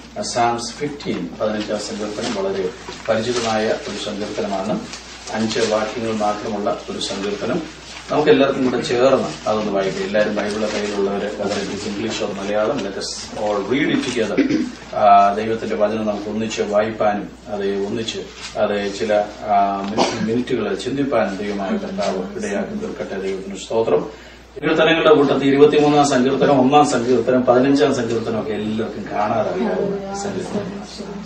സാംസ് 15 സങ്കീർത്തനം വളരെ പരിചിതമായ ഒരു സങ്കീർത്തനമാണ്. 5 വാക്യങ്ങൾ മാത്രമുള്ള ഒരു സങ്കീർത്തനം. നമുക്ക് എല്ലാവർക്കും കൂടെ ചേർന്ന് അതൊന്ന് വായിക്കാം. എല്ലാവരും ബൈബിള് കയ്യിലുള്ളവര്, English or Malayalam, let us all read it together. ദൈവത്തിന്റെ വചനം നമുക്ക് ഒന്നിച്ച് വായിപ്പാനും അത് ചില മിനിറ്റുകൾ ചിന്തിപ്പാനും ദൈവമായ കർത്താവ് ഇടയാക്കി തീർക്കട്ടെ. ദൈവത്തിന് സ്തോത്രം. സങ്കീർത്തനങ്ങളുടെ കൂട്ടത്തിൽ 23 സങ്കീർത്തനം, 1 സങ്കീർത്തനം, 15 സങ്കീർത്തനം ഒക്കെ എല്ലാവർക്കും കാണാറിയാവുന്ന സങ്കീർത്തനങ്ങൾ.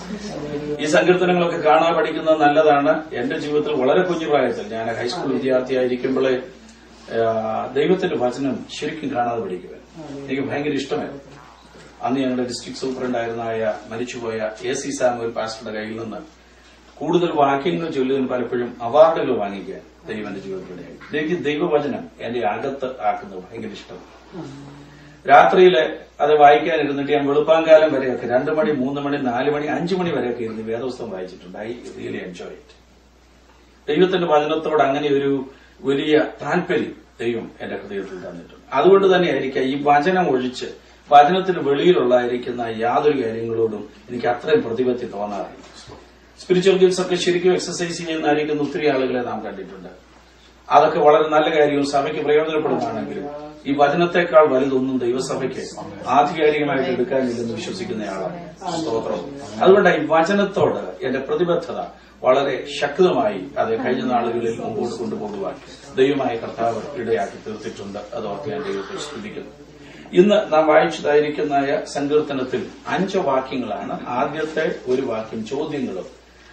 ഈ സങ്കീർത്തനങ്ങളൊക്കെ കാണാൻ പഠിക്കുന്നത് നല്ലതാണ്. എന്റെ ജീവിതത്തിൽ വളരെ കുഞ്ഞു പ്രായത്തിൽ, ഞാൻ ഹൈസ്കൂൾ വിദ്യാർത്ഥിയായിരിക്കുമ്പോഴേ ദൈവത്തിന്റെ വചനം ശരിക്കും കാണാതെ പഠിക്കുക എനിക്ക് ഭയങ്കര ഇഷ്ടമായിരുന്നു. അന്ന് ഞങ്ങളുടെ ഡിസ്ട്രിക്ട് സൂപ്രണ്ടായിരുന്നായ മരിച്ചുപോയ AC സാമുവൽ പാസ്റ്ററുടെ കയ്യിൽ നിന്ന് കൂടുതൽ വാക്യങ്ങൾ ചൊല്ലുന്നതിന് പലപ്പോഴും അവാർഡുകൾ വാങ്ങിക്കാൻ ദൈവം എന്റെ ജീവിതത്തിനിടയായി. എനിക്ക് ദൈവവചനം എന്റെ അകത്ത് ആക്കുന്നത് ഭയങ്കര ഇഷ്ടമാണ്. രാത്രിയില് അത് വായിക്കാനിരുന്നിട്ട് ഞാൻ വെളുപ്പാങ്കാലം വരെയൊക്കെ 2 മണി, 3 മണി, 4 മണി, 5 മണി വരെയൊക്കെ ഇരുന്ന് വേദപുസ്തകം വായിച്ചിട്ടുണ്ട്. I really enjoy it. ദൈവത്തിന്റെ വചനത്തോട് അങ്ങനെ ഒരു വലിയ താല്പര്യം ദൈവം എന്റെ ഹൃദയത്തിൽ തന്നിട്ടുണ്ട്. അതുകൊണ്ട് തന്നെയായിരിക്കാം ഈ വചനം ഒഴിച്ച് വചനത്തിന് വെളിയിലുള്ളതായിരിക്കുന്ന യാതൊരു കാര്യങ്ങളോടും എനിക്ക് അത്രയും പ്രതിപത്തി തോന്നാറില്ല. സ്പിരിച്വൽ ഗിഫ്റ്റ്സ് ഒക്കെ ശരിക്കും എക്സസൈസ് ചെയ്യുന്നതായിരിക്കുന്ന ഒത്തിരി ആളുകളെ നാം കണ്ടിട്ടുണ്ട്. അതൊക്കെ വളരെ നല്ല കാര്യവും സഭയ്ക്ക് പ്രയോജനപ്പെടുന്നതാണെങ്കിലും ഈ വചനത്തെക്കാൾ വലുതൊന്നും ദൈവസഭയ്ക്ക് ആധികാരികമായിട്ട് എടുക്കാനില്ലെന്ന് വിശ്വസിക്കുന്നയാളാണ്. സ്തോത്രം. അതുകൊണ്ട് ഈ വചനത്തോട് എന്റെ പ്രതിബദ്ധത വളരെ ശക്തമായി അത് കഴിഞ്ഞ നാളുകളിൽ മുമ്പോട്ട് കൊണ്ടുപോകുവാൻ ദൈവമായ കർത്താവ് ഇടയാക്കി തീർത്തിട്ടുണ്ട്. അതോർത്ത് ഞാൻ ദൈവത്തെ സ്തുതിക്കുന്നു. ഇന്ന് നാം വായിച്ചതായിരിക്കുന്ന സങ്കീർത്തനത്തിൽ 5 വാക്യങ്ങളാണ്. ആദ്യത്തെ ഒരു വാക്യം ചോദ്യങ്ങളും,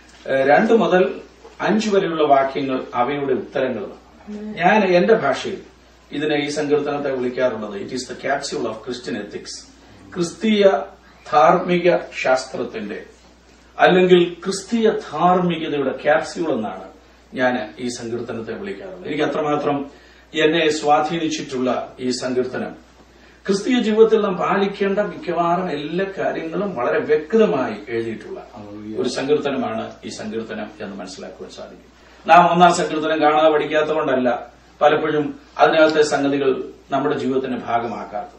2 മുതൽ 5 വരെയുള്ള വാക്യങ്ങൾ അവയുടെ ഉത്തരങ്ങളുമാണ്. ഞാൻ എന്റെ ഭാഷയിൽ ഇതിനെ ഈ സങ്കീർത്തനത്തെ വിളിക്കാറുള്ളത് it is the capsule of Christian ethics. ക്രിസ്തീയ ധാർമ്മിക ശാസ്ത്രത്തിന്റെ അല്ലെങ്കിൽ ക്രിസ്തീയ ധാർമ്മികതയുടെ ക്യാപ്സ്യൂൾ എന്നാണ് ഞാൻ ഈ സങ്കീർത്തനത്തെ വിളിക്കാറുള്ളത്. എനിക്ക് അത്രമാത്രം എന്നെ സ്വാധീനിച്ചിട്ടുള്ള ഈ സങ്കീർത്തനം ക്രിസ്തീയ ജീവിതത്തിൽ നാം പാലിക്കേണ്ട മിക്കവാറും എല്ലാ കാര്യങ്ങളും വളരെ വ്യക്തമായി എഴുതിയിട്ടുള്ള ഒരു സങ്കീർത്തനമാണ് ഈ സങ്കീർത്തനം എന്ന് മനസ്സിലാക്കുവാൻ സാധിക്കും. നാം 1 സങ്കീർത്തനം കാണാതെ പഠിക്കാത്തതുകൊണ്ടല്ല പലപ്പോഴും അതിനകത്തെ സംഗതികൾ നമ്മുടെ ജീവിതത്തിന്റെ ഭാഗമാക്കാത്തത്.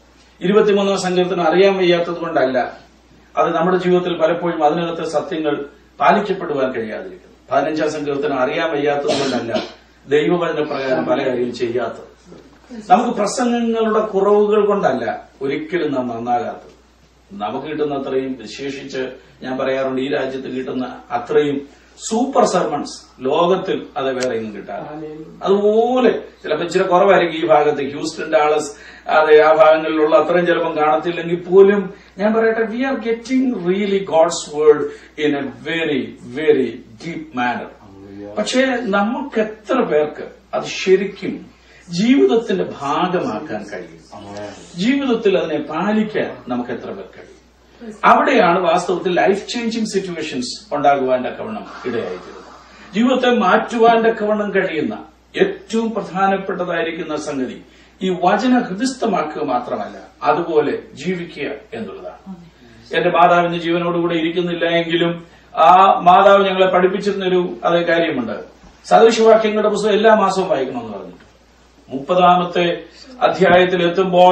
23 സങ്കീർത്തനം അറിയാൻ വയ്യാത്തത് കൊണ്ടല്ല അത് നമ്മുടെ ജീവിതത്തിൽ പലപ്പോഴും അതിനകത്തെ സത്യങ്ങൾ പാലിക്കപ്പെടുവാൻ കഴിയാതിരിക്കുന്നു. 15 സങ്കീർത്തനം അറിയാൻ വയ്യാത്തത് കൊണ്ടല്ല ദൈവവചന പ്രകാരം പല കാര്യവും ചെയ്യാത്തത്. നമുക്ക് പ്രസംഗങ്ങളുടെ കുറവുകൾ കൊണ്ടല്ല ഒരിക്കലും നാം നന്നാകാത്തത്. നമുക്ക് കിട്ടുന്ന അത്രയും, വിശേഷിച്ച് ഞാൻ പറയാറുണ്ട് ഈ രാജ്യത്ത് കിട്ടുന്ന അത്രയും സൂപ്പർ സർമൺസ് ലോകത്തിൽ അത് വേറെ ഒന്നും കിട്ടാറില്ല. അതുപോലെ ചിലപ്പോൾ ഇച്ചിരി കുറവായിരിക്കും ഈ ഭാഗത്ത്, ഹ്യൂസ്റ്റൺ, ഡാളസ്, അതെ ആ ഭാഗങ്ങളിലുള്ള അത്രയും ചിലപ്പം കാണത്തില്ലെങ്കിൽ പോലും ഞാൻ പറയട്ടെ, we are getting really God's word in a very very deep manner. പക്ഷേ നമുക്ക് എത്ര പേർക്ക് അത് ശരിക്കും ജീവിതത്തിന്റെ ഭാഗമാക്കാൻ കഴിയും? ജീവിതത്തിൽ അതിനെ പാലിക്കാൻ നമുക്ക് എത്ര പേർ കഴിയും? അവിടെയാണ് വാസ്തവത്തിൽ ലൈഫ് ചേഞ്ചിങ് സിറ്റുവേഷൻസ് ഉണ്ടാകുവാൻ തക്കവണ്ണം ഇടയായിത്തീരുന്നത്. ജീവിതത്തെ മാറ്റുവാൻ തക്കവണ്ണം കഴിയുന്ന ഏറ്റവും പ്രധാനപ്പെട്ടതായിരിക്കുന്ന സംഗതി ഈ വചന ഹൃദിസ്ഥമാക്കുക മാത്രമല്ല, അതുപോലെ ജീവിക്കുക എന്നുള്ളതാണ്. എന്റെ മാതാവിന്റെ ജീവനോടുകൂടെ ഇരിക്കുന്നില്ല എങ്കിലും ആ മാതാവ് ഞങ്ങളെ പഠിപ്പിച്ചിരുന്നൊരു അതേ കാര്യമുണ്ട്. സദൃശവാക്യങ്ങളുടെ പുസ്തകം എല്ലാ മാസവും വായിക്കണമെന്ന് പറഞ്ഞിട്ട് 30ാമത്തെ അധ്യായത്തിൽ എത്തുമ്പോൾ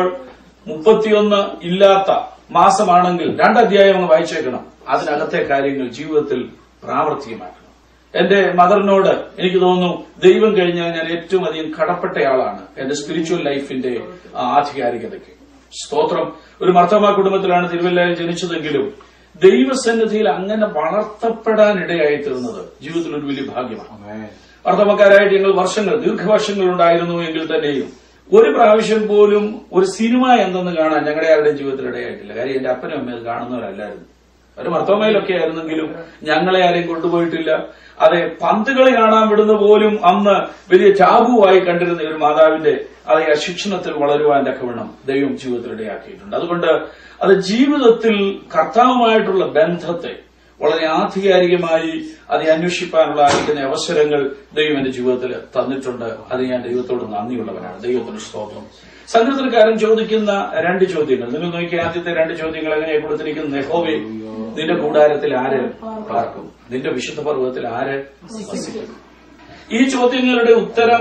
31 ഇല്ലാത്ത മാസമാണെങ്കിൽ 2 അധ്യായം അങ്ങ് വായിച്ചേക്കണം. അതിനകത്തെ കാര്യങ്ങൾ ജീവിതത്തിൽ പ്രാവർത്തികമാക്കണം. എന്റെ മദറിനോട് എനിക്ക് തോന്നുന്നു ദൈവം കഴിഞ്ഞാൽ ഞാൻ ഏറ്റവും അധികം കടപ്പെട്ടയാളാണ് എന്റെ സ്പിരിച്വൽ ലൈഫിന്റെ ആധികാരികതയ്ക്ക്. സ്തോത്രം. ഒരു മർത്തോമാ കുടുംബത്തിലാണ് തിരുവല്ലയിൽ ജനിച്ചതെങ്കിലും ദൈവസന്നിധിയിൽ അങ്ങനെ വളർത്തപ്പെടാനിടയായി തീർന്നത് ജീവിതത്തിൽ ഒരു വലിയ ഭാഗ്യമാണ്. മർത്തോമക്കാരായിട്ട് ഞങ്ങൾ ദീർഘവർഷങ്ങൾ ഉണ്ടായിരുന്നു എങ്കിൽ തന്നെയും ഒരു പ്രാവശ്യം പോലും ഒരു സിനിമ എന്തെന്ന് കാണാൻ ഞങ്ങളുടെ ആരുടെയും ജീവിതത്തിൽ ഇടയായിട്ടില്ല. കാര്യം എന്റെ അപ്പനും അമ്മയും അത് കാണുന്നവരല്ലായിരുന്നു. ഒരു മർത്തോമയിലൊക്കെ ആയിരുന്നെങ്കിലും ഞങ്ങളെ ആരെയും കൊണ്ടുപോയിട്ടില്ല. അതെ, പന്തുകളി കാണാൻ വിടുന്ന പോലും അന്ന് വലിയ ടാബുവായി കണ്ടിരുന്ന ഒരു മാതാവിന്റെ അതേ ശിക്ഷണത്തിൽ വളരുവാൻ തക്കവണ്ണം ദൈവം ജീവിതത്തിൽ ഇടയാക്കിയിട്ടുണ്ട്. അതുകൊണ്ട് അത് ജീവിതത്തിൽ കർത്താവുമായിട്ടുള്ള ബന്ധത്തെ വളരെ ആധികാരികമായി അത് അന്വേഷിക്കാനുള്ള അവസരങ്ങൾ ദൈവം എന്റെ ജീവിതത്തിൽ തന്നിട്ടുണ്ട്. അത് ഞാൻ ദൈവത്തോട് നന്ദിയുള്ളവനാണ്. ദൈവത്തിന് സ്തോത്രം. സങ്കീർത്തനക്കാരൻ ചോദിക്കുന്ന 2 ചോദ്യങ്ങൾ നിങ്ങൾ നോക്കിയ ആദ്യത്തെ 2 ചോദ്യങ്ങൾ എങ്ങനെയാണ് കൊടുത്തിരിക്കുന്നത്? യഹോവേ, നിന്റെ കൂടാരത്തിൽ ആര് പാർക്കും? നിന്റെ വിശുദ്ധ പർവ്വതത്തിൽ ആര് വസിക്കും? ഈ ചോദ്യങ്ങളുടെ ഉത്തരം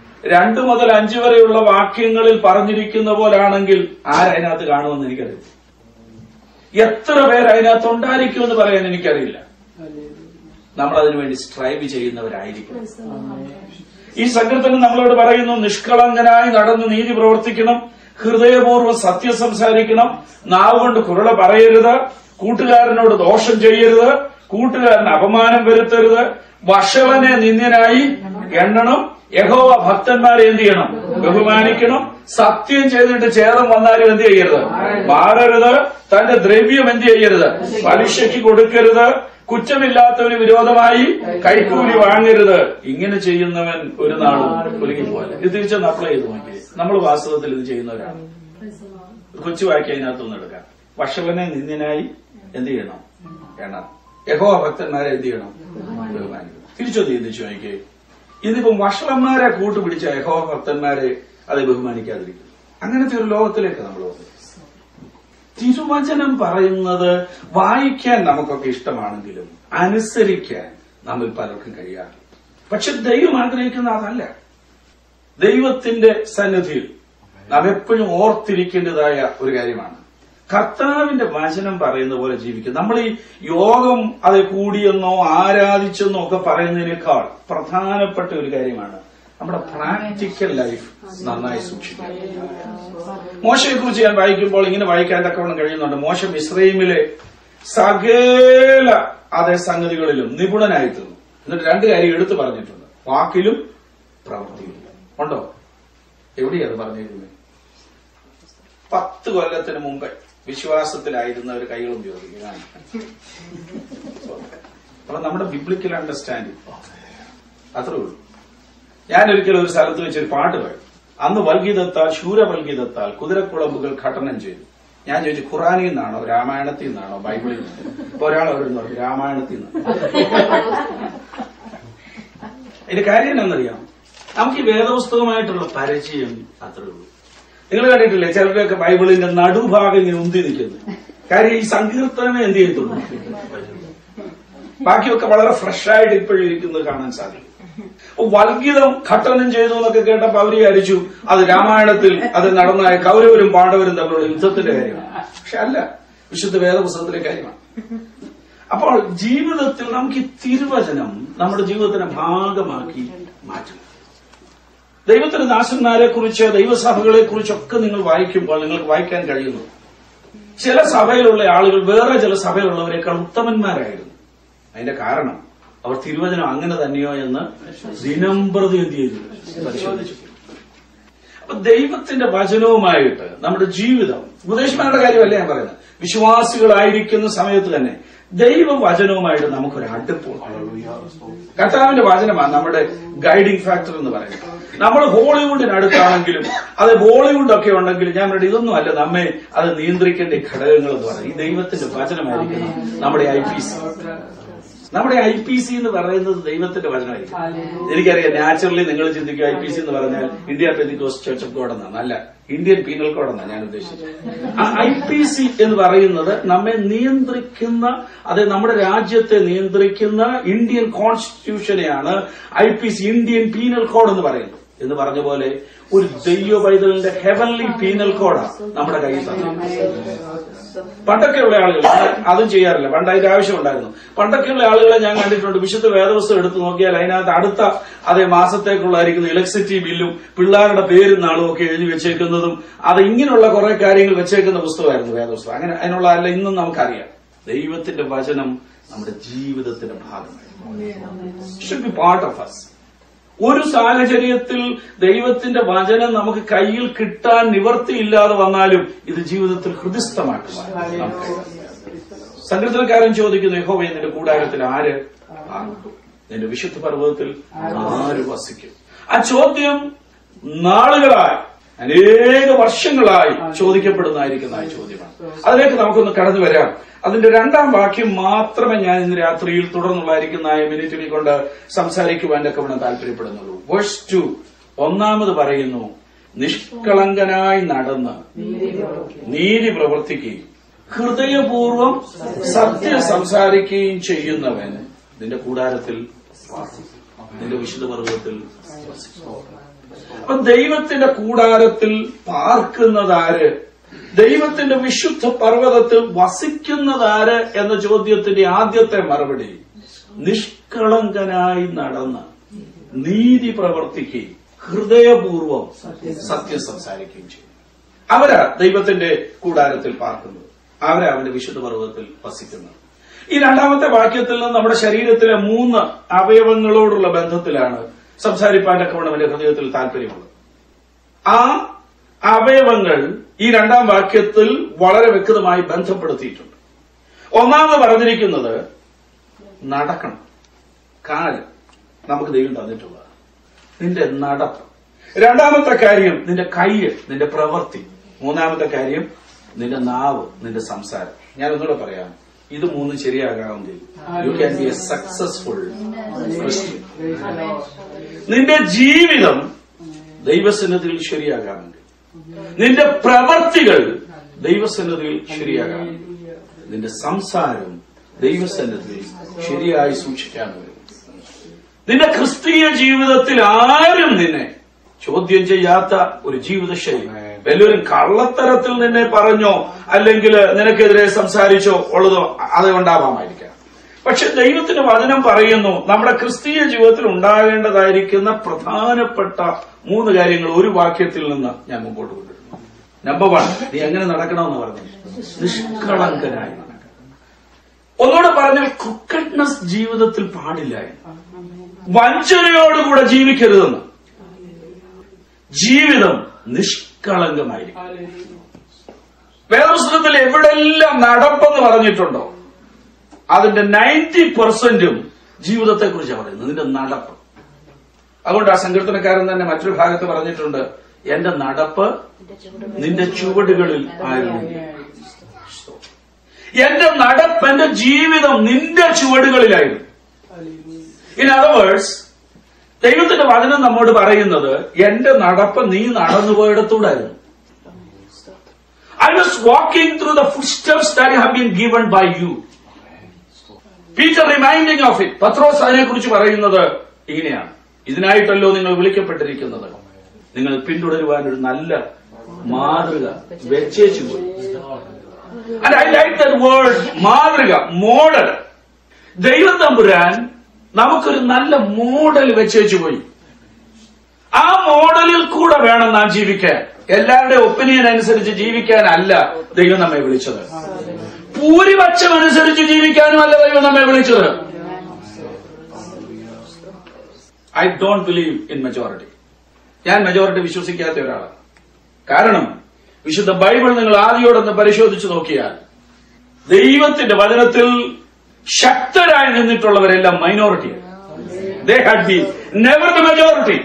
2 മുതൽ 5 വരെയുള്ള വാക്യങ്ങളിൽ പറഞ്ഞിരിക്കുന്ന പോലാണെങ്കിൽ ആരതിനകത്ത് കാണുമെന്ന് എനിക്കറിയാം. എത്ര പേര് അതിനകത്ത് ഉണ്ടായിരിക്കുമെന്ന് പറയാൻ എനിക്കറിയില്ല. നമ്മൾ അതിനുവേണ്ടി സ്ട്രൈവ് ചെയ്യുന്നവരായിരിക്കും. ഈ സങ്കീർത്തനം നമ്മളോട് പറയുന്നു, നിഷ്കളങ്കനായി നടന്ന് നീതി പ്രവർത്തിക്കണം, ഹൃദയപൂർവ്വം സത്യം സംസാരിക്കണം, നാവ് കൊണ്ട് കുരള പറയരുത്, കൂട്ടുകാരനോട് ദോഷം ചെയ്യരുത്, കൂട്ടുകാരന് അപമാനം വരുത്തരുത്, വഷളനെ നിന്ദ്യനായി എണ്ണണം, യഹോവ ഭക്തന്മാരെ എന്ത് ചെയ്യണം? ബഹുമാനിക്കണം, സത്യം ചെയ്തിട്ട് ഛേദം വന്നാലും എന്ത് ചെയ്യരുത്? മാറരുത്, തന്റെ ദ്രവ്യം എന്ത് ചെയ്യരുത്? പലിശയ്ക്ക് കൊടുക്കരുത്, കുറ്റമില്ലാത്തവന് വിരോധമായി കൈക്കൂലി വാങ്ങരുത്. ഇങ്ങനെ ചെയ്യുന്നവൻ ഒരു നാളും കുലുങ്ങി പോകല്ല. ഇത് തിരിച്ചൊന്ന് അപ്ലൈ ചെയ്ത് നോക്കി. നമ്മൾ വാസ്തവത്തിൽ ഇത് ചെയ്യുന്നവരാണ്. കൊച്ചു വാക്കി അതിനകത്തൊന്നും എടുക്കാം. വഷളനെ നിന്ദ്യനായി എന്ത് ചെയ്യണം? എണ്ണം. യഹോവ ഭക്തന്മാരെ എന്ത് ചെയ്യണം? ബഹുമാനിക്കണം. തിരിച്ചൊന്ന് ചിന്തിച്ചു നോക്കിയേ. ഇതിപ്പം വഷളന്മാരെ കൂട്ടുപിടിച്ച യഹോവ ഭക്തന്മാരെ അത് ബഹുമാനിക്കാതിരിക്കും. അങ്ങനത്തെ ഒരു ലോകത്തിലേക്ക് നമ്മൾ വന്നു. തിരുവചനം പറയുന്നത് വായിക്കാൻ നമുക്കൊക്കെ ഇഷ്ടമാണെങ്കിലും അനുസരിക്കാൻ നമ്മിൽ പലർക്കും കഴിയാറില്ല. പക്ഷെ ദൈവം ആഗ്രഹിക്കുന്ന അതല്ല. ദൈവത്തിന്റെ സന്നിധിയിൽ നാം എപ്പോഴും ഓർത്തിരിക്കേണ്ടതായ ഒരു കാര്യമാണ് കർത്താവിന്റെ വചനം പറയുന്ന പോലെ ജീവിക്കുക. നമ്മൾ ഈ യോഗം അത് കൂടിയെന്നോ ആരാധിച്ചെന്നോ ഒക്കെ പറയുന്നതിനേക്കാൾ പ്രധാനപ്പെട്ട ഒരു കാര്യമാണ് നമ്മുടെ പ്രാക്ടിക്കൽ ലൈഫ് നന്നായി സൂക്ഷിക്കുക. മോശയെ കുറിച്ച് ഞാൻ വായിക്കുമ്പോൾ ഇങ്ങനെ വായിക്കാൻ തക്കവണ്ണം കഴിയുന്നുണ്ട്. മോശ മിസ്രയീമിലെ സകല അതേ സംഗതികളിലും നിപുണനായി തീർന്നു. എന്നിട്ട് രണ്ട് കാര്യം എടുത്തു പറഞ്ഞിട്ടുണ്ട്, വാക്കിലും പ്രവൃത്തിയിലും. ഉണ്ടോ? എവിടെയാണ് പറഞ്ഞിരിക്കുന്നത്? 10 കൊല്ലത്തിന് മുമ്പ് വിശ്വാസത്തിലായിരുന്ന ഒരു കൈകളും ചോദിക്കുക. അപ്പൊ നമ്മുടെ ബിബ്ലിക്കൽ അണ്ടർസ്റ്റാൻഡിങ് അത്രേ ഉള്ളൂ. ഞാനൊരിക്കലും ഒരു സ്ഥലത്ത് വെച്ചൊരു പാട്ട് പാടി. അന്ന് വൽഗീതത്താൽ ശൂരവൽഗീതത്താൽ കുതിരക്കുളമ്പുകൾ ഘടനം ചെയ്തു. ഞാൻ ചോദിച്ചു, ഖുറാനിൽ നിന്നാണോ രാമായണത്തിൽ നിന്നാണോ ബൈബിളിൽ നിന്ന്? ഇപ്പൊ ഒരാൾ അവരോട് പറഞ്ഞു രാമായണത്തിൽ നിന്ന്. അതിന്റെ കാര്യം എന്താണെന്നറിയാം? നമുക്ക് ഈ വേദപുസ്തകമായിട്ടുള്ള പരിചയം അത്രേ ഉള്ളൂ. നിങ്ങൾ കണ്ടിട്ടില്ലേ ചിലരൊക്കെ ബൈബിളിന്റെ നടുഭാഗം ഇങ്ങനെ ഉന്തി നിൽക്കുന്നു. കാര്യം ഈ സങ്കീർത്തനമേ എന്ത് ചെയ്യത്തുള്ളൂ, ബാക്കിയൊക്കെ വളരെ ഫ്രഷായിട്ട് ഇപ്പോഴും ഇരിക്കുന്നത് കാണാൻ സാധിക്കും. വൽഗീതം ഖട്ടനം ചെയ്തു എന്നൊക്കെ കേട്ടപ്പോ അവര് വിചാരിച്ചു അത് രാമായണത്തിൽ അത് നടന്ന കൗരവരും പാണ്ഡവരും തമ്മിലുള്ള യുദ്ധത്തിന്റെ കാര്യമാണ്. പക്ഷെ അല്ല, വിശുദ്ധ വേദപുസ്തകത്തിലെ കാര്യമാണ്. അപ്പോൾ ജീവിതത്തിൽ നമുക്ക് ഈ തിരുവചനം നമ്മുടെ ജീവിതത്തിന്റെ ഭാഗമാക്കി മാറ്റണം. ദൈവത്തിന്റെ ദാസന്മാരെ കുറിച്ച് ദൈവസഭകളെ കുറിച്ചൊക്കെ നിങ്ങൾ വായിക്കുമ്പോൾ നിങ്ങൾക്ക് വായിക്കാൻ കഴിയുന്നു, ചില സഭയിലുള്ള ആളുകൾ വേറെ ചില സഭയിലുള്ളവരെക്കാൾ ഉത്തമന്മാരായിരുന്നു. അതിന്റെ കാരണം അവർ തിരുവചനം അങ്ങനെ തന്നെയോ എന്ന് ദിനംപ്രതി എന്ത് ചെയ്തു പരിശോധിച്ചു. അപ്പൊ ദൈവത്തിന്റെ വചനവുമായിട്ട് നമ്മുടെ ജീവിതം, ഉപദേശമാരുടെ കാര്യമല്ല ഞാൻ പറയുന്നത്, വിശ്വാസികളായിരിക്കുന്ന സമയത്ത് തന്നെ ദൈവവചനവുമായിട്ട് നമുക്കൊരു അടുപ്പമുണ്ട്. കർത്താവിന്റെ വചനമാണ് നമ്മുടെ ഗൈഡിംഗ് ഫാക്ടർ എന്ന് പറയുന്നത്. നമ്മൾ ഹോളിവുഡിനടുത്താണെങ്കിലും അത് ബോളിവുഡൊക്കെ ഉണ്ടെങ്കിലും ഞാൻ പറയുന്നത് ഇതൊന്നും അല്ല നമ്മെ അത് നിയന്ത്രിക്കേണ്ട ഘടകങ്ങൾ എന്ന് പറയുന്നത് ഈ ദൈവത്തിന്റെ വചനമായിരിക്കണം. നമ്മുടെ IPC, നമ്മുടെ IPC എന്ന് പറയുന്നത് ദൈവത്തിന്റെ വചനമായിരിക്കും. എനിക്കറിയാം, നാച്ചുറലി നിങ്ങൾ ചിന്തിക്കുക IPC എന്ന് പറഞ്ഞാൽ India Pentecost church of God എന്നാണ്. അല്ല, ഇന്ത്യൻ പീനൽ കോഡ് എന്നാണ് ഞാൻ ഉദ്ദേശിച്ചത്. ആ IPC എന്ന് പറയുന്നത് നമ്മെ നിയന്ത്രിക്കുന്ന, അത് നമ്മുടെ രാജ്യത്തെ നിയന്ത്രിക്കുന്ന ഇന്ത്യൻ കോൺസ്റ്റിറ്റ്യൂഷനെയാണ് IPC, ഇന്ത്യൻ പീനൽ കോഡ് എന്ന് പറയുന്നത്. എന്ന് പറഞ്ഞ പോലെ ഒരു ദൈവ പൈതലിന്റെ ഹെവൻലി പീനൽ കോഡാണ് നമ്മുടെ കയ്യിൽ തന്നെ. പണ്ടൊക്കെയുള്ള ആളുകൾ അതും ചെയ്യാറില്ല, പണ്ട് അതിന്റെ ആവശ്യം ഉണ്ടായിരുന്നു. പണ്ടൊക്കെയുള്ള ആളുകളെ ഞാൻ കണ്ടിട്ടുണ്ട്, വിശുദ്ധ വേദപുസ്തകം എടുത്തു നോക്കിയാൽ അതിനകത്ത് അടുത്ത അതേ മാസത്തേക്കുള്ളായിരിക്കുന്ന ഇലക്ട്രിസിറ്റി ബില്ലും പിള്ളേരുടെ പേരും നാളും ഒക്കെ എഴുതി വെച്ചേക്കുന്നതും അത് ഇങ്ങനെയുള്ള കുറെ കാര്യങ്ങൾ വെച്ചേക്കുന്ന പുസ്തകമായിരുന്നു വേദപുസ്തകം. അങ്ങനെ അതിനുള്ള അല്ല ഇന്നും നമുക്കറിയാം. ദൈവത്തിന്റെ വചനം നമ്മുടെ ജീവിതത്തിന്റെ ഭാഗമായി should be part of us. ഒരു സാഹചര്യത്തിൽ ദൈവത്തിന്റെ വചനം നമുക്ക് കയ്യിൽ കിട്ടാൻ നിവർത്തിയില്ലാതെ വന്നാലും ഇത് ജീവിതത്തിൽ ഹൃദിസ്ഥമാക്കുവാൻ നമുക്ക്. സങ്കീർത്തനക്കാരൻ ചോദിക്കുന്നു, യഹോവേ നിന്റെ കൂടാരത്തിൽ ആര് നിന്റെ വിശുദ്ധ പർവ്വതത്തിൽ ആര് വസിക്കും? ആ ചോദ്യം നാളുകളായി, അനേക വർഷങ്ങളായി ചോദിക്കപ്പെടുന്നതായിരിക്കുന്ന ആ ചോദ്യമാണ്. അതിലേക്ക് നമുക്കൊന്ന് കടന്നു വരാം. അതിന്റെ 2ാം വാക്യം മാത്രമേ ഞാൻ ഇന്ന് രാത്രിയിൽ തുടർന്നുള്ളായിരിക്കുന്ന മിനിറ്റിൽ കൊണ്ട് സംസാരിക്കുവാൻ ഒക്കെ ഇവിടെ താല്പര്യപ്പെടുന്നുള്ളൂ. വേഴ്സ് 2 ഒന്നാമത് പറയുന്നു, നിഷ്കളങ്കനായി നടന്ന് നീതി പ്രവർത്തിക്കുകയും ഹൃദയപൂർവം സത്യം സംസാരിക്കുകയും ചെയ്യുന്നവൻ നിന്റെ കൂടാരത്തിൽ, നിന്റെ വിശുദ്ധ പർവ്വതത്തിൽ. അപ്പൊ ദൈവത്തിന്റെ കൂടാരത്തിൽ പാർക്കുന്നതാര് ദൈവത്തിന്റെ വിശുദ്ധ പർവ്വതത്തിൽ വസിക്കുന്നതാര് എന്ന ചോദ്യത്തിന്റെ ആദ്യത്തെ മറുപടി നിഷ്കളങ്കനായി നടന്ന് നീതി പ്രവർത്തിക്കുകയും ഹൃദയപൂർവ്വം സത്യം സംസാരിക്കുകയും ചെയ്യും. അവരാ ദൈവത്തിന്റെ കൂടാരത്തിൽ പാർക്കുന്നത്, അവരാ അവന്റെ വിശുദ്ധ പർവ്വതത്തിൽ വസിക്കുന്നത്. ഈ രണ്ടാമത്തെ വാക്യത്തിൽ നിന്ന് നമ്മുടെ ശരീരത്തിലെ 3 അവയവങ്ങളോടുള്ള ബന്ധത്തിലാണ് സംസാരിപ്പാനൊക്കെ അവന്റെ ഹൃദയത്തിൽ താല്പര്യമുള്ളത്. ആ അവയവങ്ങൾ ഈ രണ്ടാം വാക്യത്തിൽ വളരെ വ്യക്തമായി ബന്ധപ്പെടുത്തിയിട്ടുണ്ട്. ഒന്നാമത് പറഞ്ഞിരിക്കുന്നത് നടക്കണം. കാല് നമുക്ക് ദൈവം തന്നിട്ടുള്ളതാണ്. നിന്റെ നടപ്പ്. രണ്ടാമത്തെ കാര്യം നിന്റെ കയ്യ്, നിന്റെ പ്രവൃത്തി. മൂന്നാമത്തെ കാര്യം നിന്റെ നാവ്, നിന്റെ സംസാരം. ഞാൻ ഒന്നുകൂടെ പറയാം, ഇത് 3 ശരിയാകാമെങ്കിൽ you can be a successful Christian. നിന്റെ ജീവിതം ദൈവസന്നിധിയിൽ ശരിയാകാമെങ്കിൽ, നിന്റെ പ്രവൃത്തികൾ ദൈവസന്നിധിയിൽ ശരിയാകാമെങ്കിൽ, നിന്റെ സംസാരം ദൈവസന്നിധിയിൽ ശരിയായി സൂക്ഷിക്കാമെങ്കിൽ, നിന്റെ ക്രിസ്തീയ ജീവിതത്തിൽ ആരും നിന്നെ ചോദ്യം ചെയ്യാത്ത ഒരു ജീവിതശൈലി, വലിയൊരു കള്ളത്തരത്തിൽ നിന്നെ പറഞ്ഞോ അല്ലെങ്കിൽ നിനക്കെതിരെ സംസാരിച്ചോ ഉള്ളതോ അത് ഉണ്ടാവാമായിരിക്കാം. പക്ഷെ ദൈവത്തിന്റെ വചനം പറയുന്നു നമ്മുടെ ക്രിസ്തീയ ജീവിതത്തിൽ ഉണ്ടാകേണ്ടതായിരിക്കുന്ന പ്രധാനപ്പെട്ട 3 കാര്യങ്ങൾ ഒരു വാക്യത്തിൽ നിന്ന് ഞാൻ മുമ്പോട്ട് കൊണ്ടുവരുന്നു. നമ്പർ 1, നീ എങ്ങനെ നടക്കണമെന്ന് പറഞ്ഞു? നിഷ്കളങ്കനായി നടക്കണം. ഒന്നുകൂടെ പറഞ്ഞാൽ ക്രിക്കറ്റ്നസ് ജീവിതത്തിൽ പാടില്ല, വഞ്ചനയോടുകൂടെ ജീവിക്കരുതെന്ന്. ജീവിതം നിഷ്കളങ്കമായിരിക്കും. വേദപുസ്തകത്തിൽ എവിടെല്ലാം നടപ്പെന്ന് പറഞ്ഞിട്ടുണ്ടോ അതിന്റെ 90% ജീവിതത്തെക്കുറിച്ചാണ് പറയുന്നത്, നിന്റെ നടപ്പ്. അതുകൊണ്ട് ആ സങ്കീർത്തനക്കാരൻ തന്നെ മറ്റൊരു ഭാഗത്ത് പറഞ്ഞിട്ടുണ്ട്, എന്റെ നടപ്പ് നിന്റെ ചുവടുകളിൽ ആയിരുന്നു. എന്റെ നടപ്പ്, എന്റെ ജീവിതം നിന്റെ ചുവടുകളിലായിരുന്നു. ഇൻ അതർ വേർഡ്സ്, ദൈവത്തിന്റെ വചനം നമ്മോട് പറയുന്നത് എന്റെ നടപ്പ് നീ നടന്നുപോയിടത്തൂടായിരുന്നു. I was walking through the footsteps that have been given by you. Peter reminding of it. പത്രോസ് അതിനെക്കുറിച്ച് പറയുന്നത് ഇങ്ങനെയാണ്, ഇതിനായിട്ടല്ലോ നിങ്ങൾ വിളിക്കപ്പെട്ടിരിക്കുന്നത്, നിങ്ങൾ പിന്തുടരുവാൻ ഒരു നല്ല മാതൃക വെച്ചേച്ചു പോയി. And I like that word മാതൃക, മോഡൽ. ദൈവം തമ്പുരാൻ നമുക്കൊരു നല്ല മോഡൽ വെച്ചേച്ചു പോയി. ആ മോഡലിൽ കൂടെ വേണം നാം ജീവിക്കാൻ. എല്ലാവരുടെ ഒപ്പീനിയൻ അനുസരിച്ച് ജീവിക്കാനല്ല ദൈവം നമ്മെ വിളിച്ചത്. ഭൂരിപക്ഷം അനുസരിച്ച് ജീവിക്കാനുമല്ല ദൈവം നമ്മെ വിളിച്ചത്. I don't believe in majority. ഞാൻ മെജോറിറ്റി വിശ്വസിക്കാത്ത ഒരാളാണ്. കാരണം വിശുദ്ധ ബൈബിൾ നിങ്ങൾ ആദ്യോടൊന്ന് പരിശോധിച്ചു നോക്കിയാൽ ദൈവത്തിന്റെ വചനത്തിൽ ശക്തരായി നിന്നിട്ടുള്ളവരെല്ലാം മൈനോറിറ്റിയാണ്. They had been never the majority.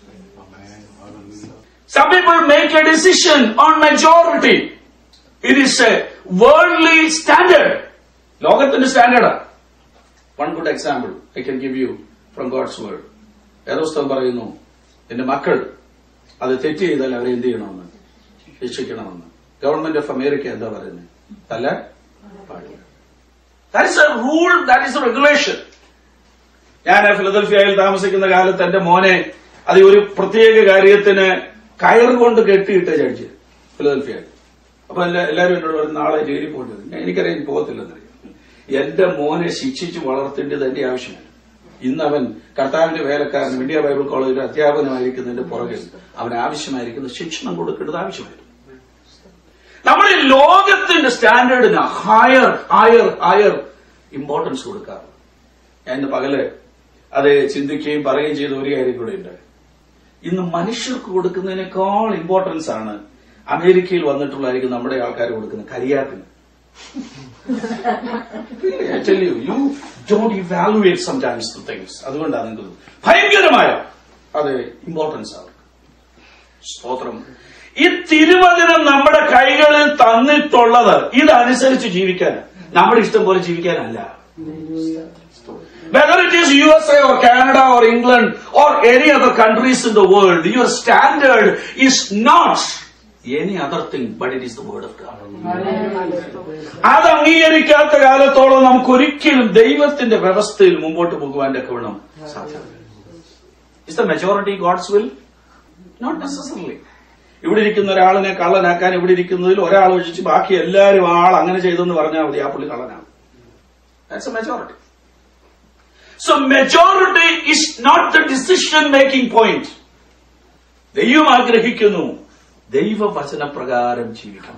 Some people make a decision on majority. It is a worldly standard. ലോകത്തിന്റെ സ്റ്റാൻഡേർഡാണ്. One good example I can give you from God's word. വേദപുസ്തകം പറയുന്നു, എന്റെ മക്കൾ അത് തെറ്റ് ചെയ്താൽ അവരെ എന്ത് ചെയ്യണമെന്ന്? ശിക്ഷിക്കണമെന്ന്. ഗവൺമെന്റ് ഓഫ് അമേരിക്ക എന്താ പറയുന്നത്? തല്ല പാടില്ല. That is a rule, that is a regulation. ഞാൻ ഫിലദൽഫിയയിൽ താമസിക്കുന്ന കാലത്ത് എന്റെ മോനെ അത് ഒരു പ്രത്യേക കാര്യത്തിന് കയറുകൊണ്ട് കെട്ടിയിട്ട് ജഡ്ജ് ഫിലദൽഫിയയിൽ. അപ്പൊ എല്ലാവരും എന്നോട് പറഞ്ഞു നാളെ ജയിലിൽ പോകേണ്ടത്. എനിക്കറിയാൻ പോകത്തില്ലെന്നറിയാം. എന്റെ മോനെ ശിക്ഷിച്ച് വളർത്തേണ്ടത് എന്റെ ആവശ്യമാണ്. ഇന്ന് അവൻ കർത്താവിന്റെ വേലക്കാരനും ഇന്ത്യ ബൈബിൾ കോളേജിൽ അധ്യാപകനായിരിക്കുന്നതിന്റെ പുറകിൽ അവന് ആവശ്യമായിരിക്കുന്ന ശിക്ഷണം കൊടുക്കേണ്ടത് ആവശ്യമായിരുന്നു. നമ്മൾ ഈ ലോകത്തിന്റെ സ്റ്റാൻഡേർഡിന് ഹയർ ഹയർ ഹയർ ഇമ്പോർട്ടൻസ് കൊടുക്കാറ്. ഞാൻ പകല് അത് ചിന്തിക്കുകയും പറയുകയും ചെയ്ത ഒരു കാര്യം കൂടെ ഉണ്ട്. ഇന്ന് മനുഷ്യർക്ക് കൊടുക്കുന്നതിനേക്കാൾ ഇമ്പോർട്ടൻസ് ആണ് അമേരിക്കയിൽ വന്നിട്ടുള്ളതായിരിക്കും നമ്മുടെ ആൾക്കാർ കൊടുക്കുന്ന കരിയാപ്പിന്. I tell you, you don't evaluate sometimes the things. അതുകൊണ്ടാണ് നിങ്ങൾക്ക് ഭയങ്കരമായ അത് ഇമ്പോർട്ടൻസ് അവർക്ക്. സ്തോത്രം. ഈ തിരുവചനം നമ്മുടെ കൈകളിൽ തന്നിട്ടുള്ളത് ഇതനുസരിച്ച് ജീവിക്കാൻ, നമ്മുടെ ഇഷ്ടം പോലെ ജീവിക്കാനല്ല. Whether it is USA or Canada or England or any other countries in the world, your standard is not any other thing, but it is the word of God. അത് അംഗീകരിക്കാത്ത കാലത്തോളം നമുക്കൊരിക്കലും ദൈവത്തിന്റെ വ്യവസ്ഥയിൽ മുമ്പോട്ട് പോകുവാൻ വേണം സാധ്യത. Is the majority God's will? Not necessarily. ഇവിടെ ഇരിക്കുന്ന ഒരാളിനെ കള്ളനാക്കാൻ ഇവിടെ ഇരിക്കുന്നതിൽ ഒരാൾ ഒഴിച്ച് ബാക്കി എല്ലാവരും അങ്ങനെ ചെയ്തെന്ന് പറഞ്ഞാൽ മതി, ആ പുള്ളി കള്ളനാണ്. That's a majority. So majority is not the decision making point. ദൈവം ആഗ്രഹിക്കുന്നു ദൈവവചനപ്രകാരം ജീവിക്കണം.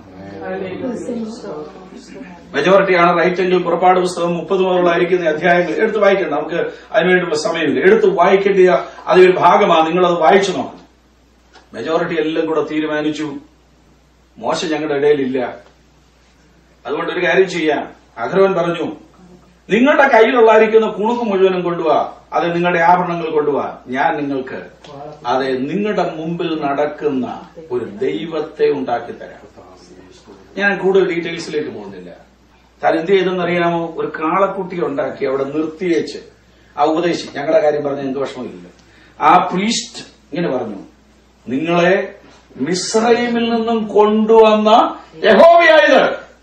മെജോറിറ്റിയാണ് റൈറ്റ് എങ്കിൽ പുറപ്പാട് പുസ്തകം 30 മുതലുള്ളായിരിക്കുന്ന അധ്യായങ്ങൾ എടുത്ത് വായിക്കണം. നമുക്ക് അതിനുവേണ്ടിയുള്ള സമയമില്ല. എടുത്ത് വായിക്കേണ്ട അതൊരു ഭാഗമാണ്. നിങ്ങളത് വായിച്ചു നോക്കണം. മെജോറിറ്റി എല്ലാം കൂടെ തീരുമാനിച്ചു മോശ ഞങ്ങളുടെ ഇടയിലില്ല, അതുകൊണ്ട് ഒരു കാര്യം ചെയ്യാം. അഹരോൻ പറഞ്ഞു, നിങ്ങളുടെ കയ്യിലുള്ളായിരിക്കുന്ന കുണുക്ക് മുഴുവനും കൊണ്ടുപോവാ, അത് നിങ്ങളുടെ ആഭരണങ്ങൾ കൊണ്ടുപോവാ, ഞാൻ നിങ്ങൾക്ക് അതെ നിങ്ങളുടെ മുമ്പിൽ നടക്കുന്ന ഒരു ദൈവത്തെ ഉണ്ടാക്കി തരാം. ഞാൻ കൂടുതൽ ഡീറ്റെയിൽസിലേക്ക് പോകുന്നില്ല. താൻ എന്ത് ചെയ്തെന്നറിയാമോ? ഒരു കാളക്കുട്ടി ഉണ്ടാക്കി അവിടെ നിർത്തിയേച്ച് ആ ഉപദേശിച്ച്, ഞങ്ങളുടെ കാര്യം പറഞ്ഞ നിങ്ങൾക്ക് വിഷമമില്ല, ആ പ്രീസ്റ്റ് ഇങ്ങനെ പറഞ്ഞു, നിങ്ങളെ മിസ്രൈമിൽ നിന്നും കൊണ്ടുവന്ന യഹോവയായത്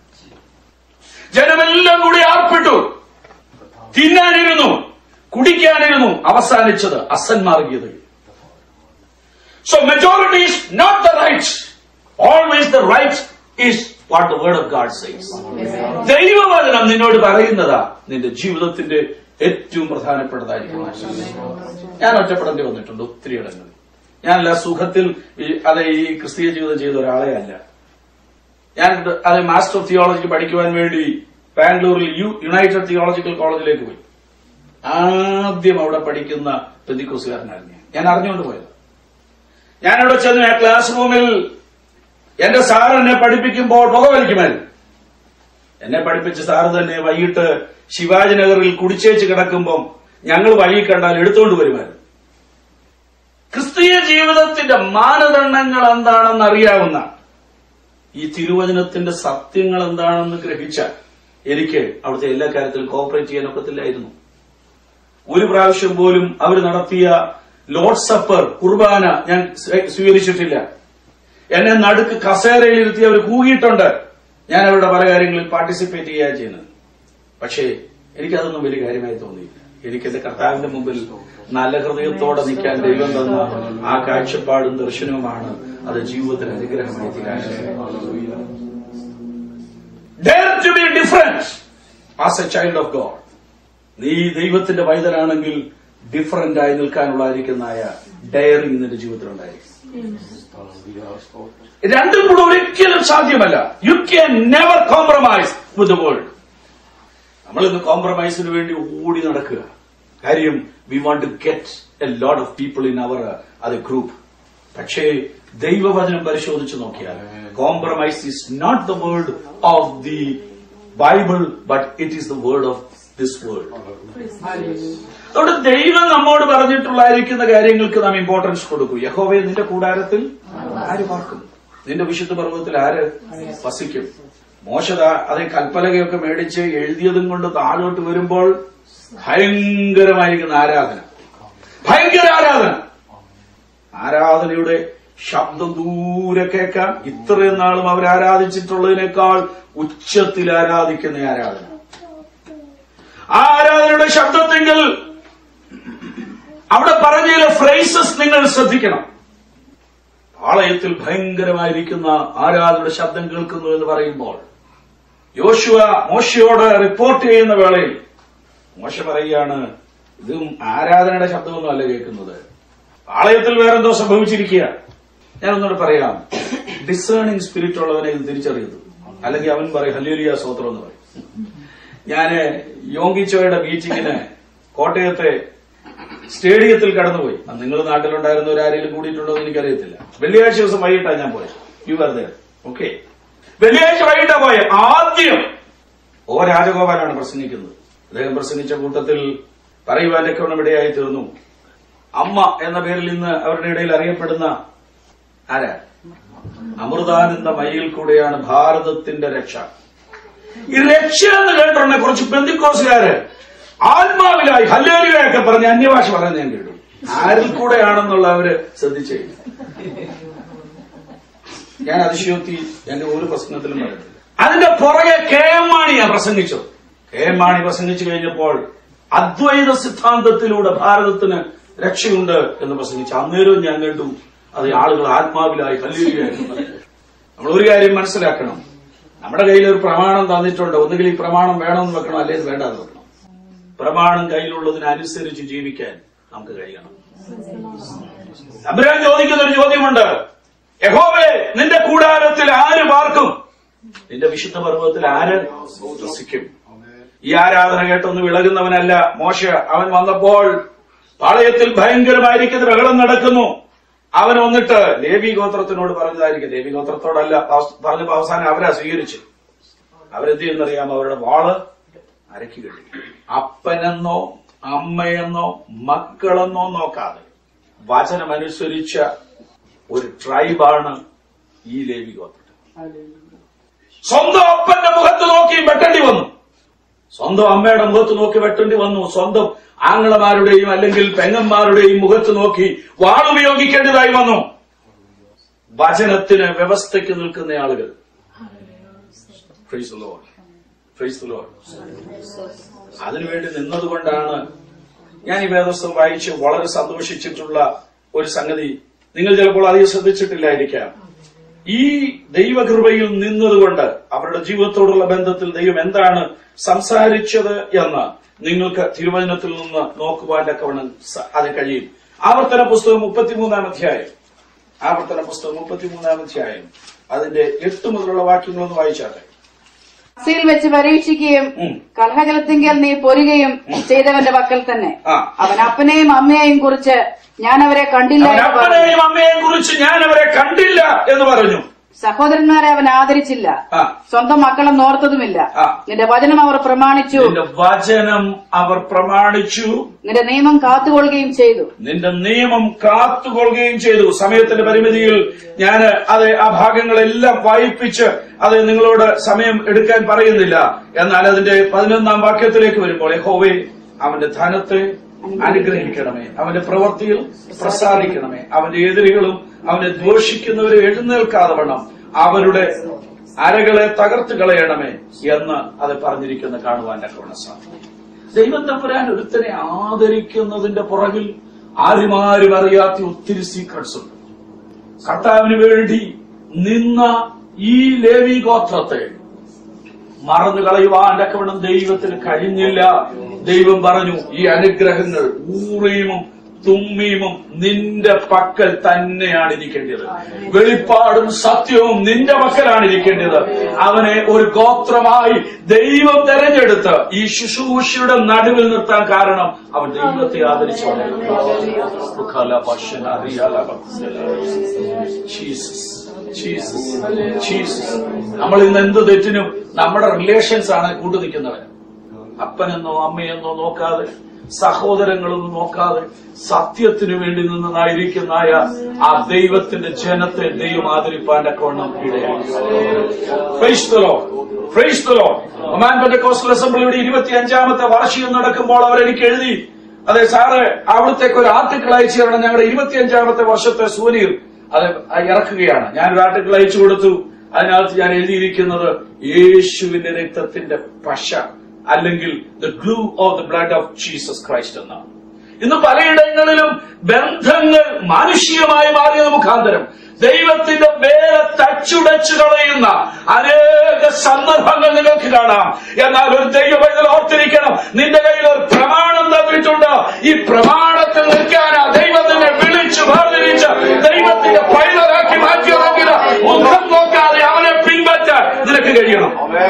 ജനമെല്ലാം കൂടി ആർപ്പിട്ടു, തിന്നാനിരുന്നു, കുടിക്കാനിരുന്നു, അവസാനിച്ചത് അസന്മാർഗീയത. So majority is not the right, always the right is what the word of God says. ദൈവവചനം നിന്നോട് പറയുന്നതാ നിന്റെ ജീവിതത്തിന്റെ ഏറ്റവും പ്രധാനപ്പെട്ടതായിരിക്കും. ഞാൻ ഒറ്റപ്പെടേണ്ടി വന്നിട്ടുണ്ട് ഒത്തിരി ഇടങ്ങളിൽ. ഞാനല്ല സുഖത്തിൽ ഈ ക്രിസ്തീയ ജീവിതം ചെയ്ത ഒരാളെ അല്ല. ഞാൻ മാസ്റ്റർ ഓഫ് തിയോളജി പഠിക്കുവാൻ വേണ്ടി ബാംഗ്ലൂരിൽ യുണൈറ്റഡ് തിയോളജിക്കൽ കോളേജിലേക്ക് പോയി. ആദ്യം അവിടെ പഠിക്കുന്ന പെന്തിക്കോസുകാരനായിരുന്നു ഞാൻ അറിഞ്ഞുകൊണ്ട് പോയത്. ഞാനവിടെ ചെന്ന് ആ ക്ലാസ് റൂമിൽ എന്റെ സാർ എന്നെ പഠിപ്പിക്കുമ്പോൾ പുകവലിക്കുമായിരുന്നു. എന്നെ പഠിപ്പിച്ച സാറ് തന്നെ വൈകിട്ട് ശിവാജിനഗറിൽ കുടിച്ചേച്ച് കിടക്കുമ്പം ഞങ്ങൾ വഴി കണ്ടാൽ എടുത്തുകൊണ്ട് വരുമായിരുന്നു. ക്രിസ്തീയ ജീവിതത്തിന്റെ മാനദണ്ഡങ്ങൾ എന്താണെന്ന് അറിയാവുന്ന, ഈ തിരുവചനത്തിന്റെ സത്യങ്ങൾ എന്താണെന്ന് ഗ്രഹിച്ച എനിക്ക് അവിടുത്തെ എല്ലാ കാര്യത്തിലും കോപ്പറേറ്റ് ചെയ്യാൻ ഒക്കത്തില്ലായിരുന്നു. ഒരു പ്രാവശ്യം പോലും അവർ നടത്തിയ ലോർഡ് സപ്പർ കുർബാന ഞാൻ സ്വീകരിച്ചിട്ടില്ല. എന്നെ നടുക്ക് കസേരയിലിരുത്തി അവർ കൂകിയിട്ടുണ്ട്. ഞാൻ അവരുടെ പല കാര്യങ്ങളിൽ പാർട്ടിസിപ്പേറ്റ് ചെയ്യുക ചെയ്യുന്നത്. പക്ഷേ എനിക്കതൊന്നും വലിയ കാര്യമായി തോന്നിയില്ല. എനിക്ക് എന്റെ കർത്താവിന്റെ മുമ്പിൽ നല്ല ഹൃദയത്തോടെ നിൽക്കാൻ ദൈവം തന്ന ആ കാഴ്ചപ്പാടും ദർശനവുമാണ് അത് ജീവിതത്തിന് അനുഗ്രഹമായി തീരാൻ. Dare to be different as a child of God. നീ ദൈവത്തിന്റെ പൈതലാണെങ്കിൽ ഡിഫറന്റ് ആയി നിൽക്കാനുള്ളതായിരിക്കുന്നതായ ഡയറിംഗ് നിന്റെ ജീവിതത്തിലുണ്ടായിരിക്കും. രണ്ടും കൂടെ ഒരിക്കലും സാധ്യമല്ല. You can never compromise with the world. നമ്മളിന്ന് കോംപ്രമൈസിന് വേണ്ടി ഓടി നടക്കുക. കാര്യം we want to get a lot of people in our അത് ഗ്രൂപ്പ്. പക്ഷേ ദൈവവചനം പരിശോധിച്ച് നോക്കിയാൽ compromise is not the word of the Bible, but it is the word of this world. അതുകൊണ്ട് ദൈവം നമ്മോട് പറഞ്ഞിട്ടുള്ളായിരിക്കുന്ന കാര്യങ്ങൾക്ക് നാം ഇമ്പോർട്ടൻസ് കൊടുക്കൂ. യഹോവേ, നിന്റെ കൂടാരത്തിൽ ആര് പാർക്കും? നിന്റെ വിശുദ്ധ പർവ്വതത്തിൽ ആര് വസിക്കും? മോശ അതേ കൽപ്പലകയൊക്കെ മേടിച്ച് എഴുതിയതും കൊണ്ട് താഴോട്ട് വരുമ്പോൾ ഭയങ്കരമായിരിക്കുന്ന ആരാധന, ഭയങ്കര ആരാധന. ആരാധനയുടെ ശബ്ദം ദൂരെ കേൾക്കാം. ഇത്രയും നാളും അവർ ആരാധിച്ചിട്ടുള്ളതിനേക്കാൾ ഉച്ചത്തിൽ ആരാധിക്കുന്ന ആരാധന. ആ ആരാധനയുടെ ശബ്ദത്തെങ്കിൽ അവിടെ പറഞ്ഞ ചില ഫ്രേസസ് നിങ്ങൾ ശ്രദ്ധിക്കണം. പാളയത്തിൽ ഭയങ്കരമായിരിക്കുന്ന ആരാധനയുടെ ശബ്ദം കേൾക്കുന്നു എന്ന് പറയുമ്പോൾ യോശുവ മോശയോട് റിപ്പോർട്ട് ചെയ്യുന്ന വേളയിൽ മോശ പറയുകയാണ്, ഇതും ആരാധനയുടെ ശബ്ദമൊന്നും അല്ല കേൾക്കുന്നത്, പാളയത്തിൽ വേറെന്തോ സംഭവിച്ചിരിക്കുക. ഞാനൊന്നുകൂടെ പറയാം, ഡിസേണിംഗ് സ്പിരിറ്റ് ഉള്ളവനെ ഇത് തിരിച്ചറിയുന്നു. അല്ലെങ്കിൽ അവൻ പറയും ഹല്ലേലൂയ സ്തോത്രം എന്ന് പറയും. ഞാന് യോങ്കിച്ചോയുടെ മീറ്റിംഗിന് കോട്ടയത്തെ സ്റ്റേഡിയത്തിൽ കടന്നുപോയി. നിങ്ങൾ നാട്ടിലുണ്ടായിരുന്നവരാരെങ്കിലും കൂടിയിട്ടുണ്ടോ എന്ന് എനിക്കറിയത്തില്ല. വെള്ളിയാഴ്ച ദിവസം വൈകിട്ടാണ് ഞാൻ പോയത്. You are there. ഓക്കെ, വെള്ളിയാഴ്ച വൈകിട്ടാ പോയ. ആദ്യം രാജഗോപാലാണ് പ്രസംഗിക്കുന്നത്. അദ്ദേഹം പ്രസംഗിച്ച കൂട്ടത്തിൽ പറയുവാൻ ഒക്കെ ഇടയായി തീർന്നു. അമ്മ എന്ന പേരിൽ ഇന്ന് അവരുടെ ഇടയിൽ അറിയപ്പെടുന്ന ആരാ? അമൃതാനന്ദ മയിൽ കൂടെയാണ് ഭാരതത്തിന്റെ രക്ഷ. ഈ രക്ഷ എന്ന് കേട്ടിട്ടുണ്ടെ കുറച്ച് പെന്തിക്കോസുകാര് ആത്മാവിലായി ഹല്ലേലൂയയൊക്കെ പറഞ്ഞ് അന്യഭാഷ പറയുന്നത് ഞാൻ കേട്ടു. ആരിൽ കൂടെയാണെന്നുള്ള അവര് ശ്രദ്ധിച്ചേ. ഞാൻ അതിശയോക്തി എന്റെ ഒരു പ്രസംഗത്തിലും പറയുന്നില്ല. അതിന്റെ പുറകെ കെ എം മാണിയാ പ്രസംഗിച്ചത്. കെ എം മാണി പ്രസംഗിച്ചു കഴിഞ്ഞപ്പോൾ അദ്വൈത സിദ്ധാന്തത്തിലൂടെ ഭാരതത്തിന് രക്ഷയുണ്ട് എന്ന് പ്രസംഗിച്ചു. അന്നേരവും ഞാൻ കണ്ടു അത് ആളുകൾ ആത്മാവിലായി ഹല്ലേലൂയ. നമ്മൾ ഒരു കാര്യം മനസ്സിലാക്കണം, നമ്മുടെ കയ്യിൽ ഒരു പ്രമാണം തന്നിട്ടുണ്ട്. ഒന്നുകിൽ ഈ പ്രമാണം വേണമെന്ന് വെക്കണം, അല്ലെങ്കിൽ വേണ്ടാന്ന് വെക്കണം. പ്രമാണം കയ്യിലുള്ളതിനനുസരിച്ച് ജീവിക്കാൻ നമുക്ക് കഴിയണം. അബ്രഹാം ചോദിക്കുന്ന ഒരു ചോദ്യമുണ്ട്, യഹോവേ, നിന്റെ കൂടാരത്തിൽ ആര് പാർക്കും? നിന്റെ വിശുദ്ധ പർവ്വതത്തിൽ ആര് വസിക്കും? ഈ ആരാധന കേട്ടൊന്ന് വിളകുന്നവനല്ല മോശ. അവൻ വന്നപ്പോൾ പാളയത്തിൽ ഭയങ്കരമായിരിക്കുന്ന ബഹളം നടക്കുന്നു. അവൻ വന്നിട്ട് ലേവി ഗോത്രത്തിനോട് പറഞ്ഞതായിരിക്കും. ലേവി ഗോത്രത്തോടല്ല പറഞ്ഞപ്പോ അവസാനം അവരാ സ്വീകരിച്ചു. അവരെന്ത് ചെയ്യുന്നറിയാമോ? അവരുടെ വാള് അരക്കി കെട്ടി. അപ്പനെന്നോ അമ്മയെന്നോ മക്കളെന്നോ നോക്കാതെ വചനമനുസരിച്ച ഒരു ട്രൈബാണ് ഈ ലേവി ഗോത്രം. സ്വന്തം അപ്പന്റെ മുഖത്ത് നോക്കി വെട്ടേണ്ടി വന്നു, സ്വന്തം അമ്മയുടെ മുഖത്ത് നോക്കി വെട്ടേണ്ടി വന്നു, സ്വന്തം ആങ്ങളമാരുടെയും അല്ലെങ്കിൽ പെങ്ങന്മാരുടെയും മുഖത്ത് നോക്കി വാളുപയോഗിക്കേണ്ടതായി വന്നു. വചനത്തിന് വ്യവസ്ഥയ്ക്ക് നിൽക്കുന്ന ആളുകൾ. അതിനുവേണ്ടി നിന്നതുകൊണ്ടാണ് ഞാൻ ഈ വേദപുസ്തകം വായിച്ച് വളരെ സന്തോഷിച്ചിട്ടുള്ള ഒരു സംഗതി. നിങ്ങൾ ചിലപ്പോൾ അധികം ശ്രദ്ധിച്ചിട്ടില്ലായിരിക്കാം. ഈ ദൈവകൃപയിൽ നിന്നതുകൊണ്ട് അവരുടെ ജീവിതത്തോടുള്ള ബന്ധത്തിൽ ദൈവം എന്താണ് സംസാരിച്ചത് എന്ന് നിങ്ങൾക്ക് തിരുവചനത്തിൽ നിന്ന് നോക്കുവാൻ തക്കവണ്ണം അത് കഴിയും. ആവർത്തന പുസ്തകം 33-ാം അധ്യായം, ആവർത്തന പുസ്തകം 33-ാം അധ്യായം അതിന്റെ 8 മുതലുള്ള വാക്യങ്ങളൊന്ന് വായിച്ചാട്ടെ. ിൽ വെച്ച് പരീക്ഷിക്കുകയും കലഹജലത്തിങ്കൽ നീ പൊരുകയും ചെയ്തവന്റെ പക്കൽ തന്നെ അവൻ അപ്പനെയും അമ്മയെയും കുറിച്ച് ഞാൻ അവരെ കണ്ടില്ല എന്ന് പറഞ്ഞു. സഹോദരന്മാരെ അവൻ ആദരിച്ചില്ല, സ്വന്തം മക്കളെ നോർത്തതുമില്ല. നിന്റെ വചനം അവർ പ്രമാണിച്ചു, നിന്റെ നിയമം കാത്തുകൊള്ളുകയും ചെയ്തു. സമയത്തിന്റെ പരിമിതിയിൽ ഞാൻ ആ ഭാഗങ്ങളെല്ലാം വായിപ്പിച്ച് അത് നിങ്ങളോട് സമയം എടുക്കാൻ പറയുന്നില്ല. എന്നാൽ അതിന്റെ 11-ാം വാക്യത്തിലേക്ക് വരുമ്പോൾ, യഹോവേ, അവന്റെ ധനത്തെ അനുഗ്രഹിക്കണമേ, അവന്റെ പ്രവൃത്തിയിൽ പ്രസാദിക്കണമേ, അവന്റെ എതിരികളും അവനെ ദ്വേഷിക്കുന്നവരെ എഴുന്നേൽക്കാതെ വണ്ണം അവരുടെ അരകളെ തകർത്ത് കളയണമേ എന്ന് അത് പറഞ്ഞിരിക്കുന്ന കാണുവാൻ തക്കവണ്ണം സാധിക്കും. ദൈവം തമ്പുരാൻ ഒരുത്തനെ ആദരിക്കുന്നതിന്റെ പുറകിൽ ആരുമാരും അറിയാത്ത ഒത്തിരി സീക്രട്സ് ഉണ്ട്. കർത്താവിന് വേണ്ടി നിന്ന ഈ ലേവി ഗോത്രത്തെ മറന്നു കളയുവാൻ തക്കവണ്ണം ദൈവത്തിന് കഴിഞ്ഞില്ല. ദൈവം പറഞ്ഞു, ഈ അനുഗ്രഹങ്ങൾ ഊറീമും തുമ്മീമും നിന്റെ പക്കൽ തന്നെയാണ് ഇരിക്കേണ്ടത്. വെളിപ്പാടും സത്യവും നിന്റെ പക്കലാണ് ഇരിക്കേണ്ടത്. അവനെ ഒരു ഗോത്രമായി ദൈവം തെരഞ്ഞെടുത്ത് ഈ ശുശ്രൂഷയുടെ നടുവിൽ നിർത്താൻ കാരണം അവൻ ദൈവത്തെ ആദരിച്ചു. നമ്മൾ ഇന്ന് എന്ത് തെറ്റിനും നമ്മുടെ റിലേഷൻസ് ആണ് കൂട്ടു നിൽക്കുന്നവൻ. അപ്പനെന്നോ അമ്മയെന്നോ നോക്കാതെ, സഹോദരങ്ങളൊന്നും നോക്കാതെ സത്യത്തിനു വേണ്ടി നിന്നതായിരിക്കുന്ന ആ ദൈവത്തിന്റെ ജനത്തെ ദൈവം ആദരിപ്പാന്റെ കോണം ഇടയാണ്. ഒമാൻ പെന്തക്കോസ്റ്റൽ അസംബ്ലിയുടെ 25-ാമത്തെ വാർഷികം നടക്കുമ്പോൾ അവരെനിക്ക് എഴുതി, അതെ സാറ് അവിടത്തേക്ക് ഒരു ആർട്ടിക്കിൾ അയച്ചു തരണം, ഞങ്ങളുടെ 25-ാമത്തെ വർഷത്തെ സൂനീർ അത് ഇറക്കുകയാണ്. ഞാനൊരു ആർട്ടിക്കിൾ അയച്ചു കൊടുത്തു. അതിനകത്ത് ഞാൻ എഴുതിയിരിക്കുന്നത് യേശുവിന്റെ രക്തത്തിന്റെ പശ അല്ലെങ്കിൽ the glue of the blood of Jesus Christ എന്നാണ്. ഇന്ന് പലയിടങ്ങളിലും ബന്ധങ്ങൾ മാനുഷികമായി മാറിയത് മുഖാന്തരം ദൈവത്തിന്റെ വേല തച്ചുടച്ചു കളയുന്ന അനേക സന്ദർഭങ്ങൾ നിങ്ങൾക്ക് കാണാം. എന്നാൽ ഒരു ദൈവപൈതൽ ഓർത്തിരിക്കണം, നിന്റെ കയ്യിൽ ഒരു പ്രമാണം തന്നിട്ടുണ്ട്. ഈ പ്രമാണത്തിൽ നിൽക്കാനാ ദൈവത്തിനെ വിളിച്ചു വേർതിരിച്ച് ദൈവത്തിന്റെ പൈതലാക്കി മാറ്റിയതെങ്കിൽ മുഖം നോക്കാതെ അവനെ പിൻപറ്റാൻ നിനക്ക് കഴിയണം.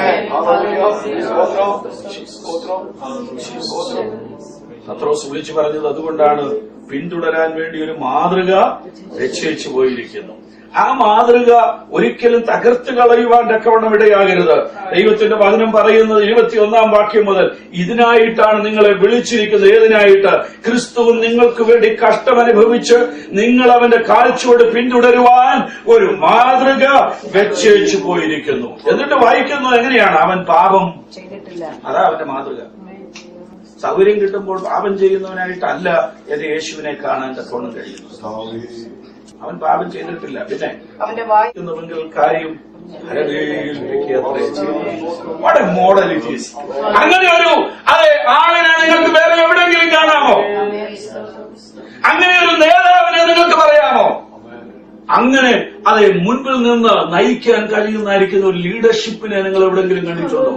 പത്രോസ് വിളിച്ചു പറഞ്ഞത് അതുകൊണ്ടാണ്, പിന്തുടരാൻ വേണ്ടി ഒരു മാതൃക നിശ്ചയിച്ചു പോയിരിക്കുന്നു. ആ മാതൃക ഒരിക്കലും തകർത്ത് കളയുവാൻ തക്കവണ്ണം ഇടയാകരുത്. ദൈവത്തിന്റെ വചനം പറയുന്നത് 21-ാം വാക്യം മുതൽ, ഇതിനായിട്ടാണ് നിങ്ങളെ വിളിച്ചിരിക്കുന്നത്. ഏതിനായിട്ട്? ക്രിസ്തുവിൻ നിങ്ങൾക്ക് വേണ്ടി കഷ്ടമനുഭവിച്ച് നിങ്ങൾ അവന്റെ കാഴ്ചയോട് പിന്തുടരുവാൻ ഒരു മാതൃക വെച്ചേച്ചു പോയിരിക്കുന്നു. എന്നിട്ട് വായിക്കുന്നത് എങ്ങനെയാണ്? അവൻ പാപം ചെയ്തിട്ടില്ല. അതാ അവന്റെ മാതൃക. സൗകര്യം കിട്ടുമ്പോൾ പാപം ചെയ്യുന്നവനായിട്ടല്ല എന്റെ യേശുവിനെ കാണാൻ തക്കവണ്ണം കഴിയുന്നു. അവൻ പാപം ചെയ്തിട്ടില്ല. പിന്നെ അവന്റെ വായിക്കുന്നുവെങ്കിൽ കാര്യം മോഡൽ ഇറ്റ് ഈസ്. അങ്ങനെ ഒരു ആളിനെ നിങ്ങൾക്ക് വേറെ എവിടെയെങ്കിലും കാണാമോ? അങ്ങനെ ഒരു നേതാവിനെ നിങ്ങൾക്ക് പറയാമോ? അങ്ങനെ അതെ മുൻപിൽ നിന്ന് നയിക്കാൻ കഴിയുന്നതായിരിക്കുന്ന ഒരു ലീഡർഷിപ്പിനെ നിങ്ങൾ എവിടെയെങ്കിലും കണ്ടിട്ടുണ്ടോ?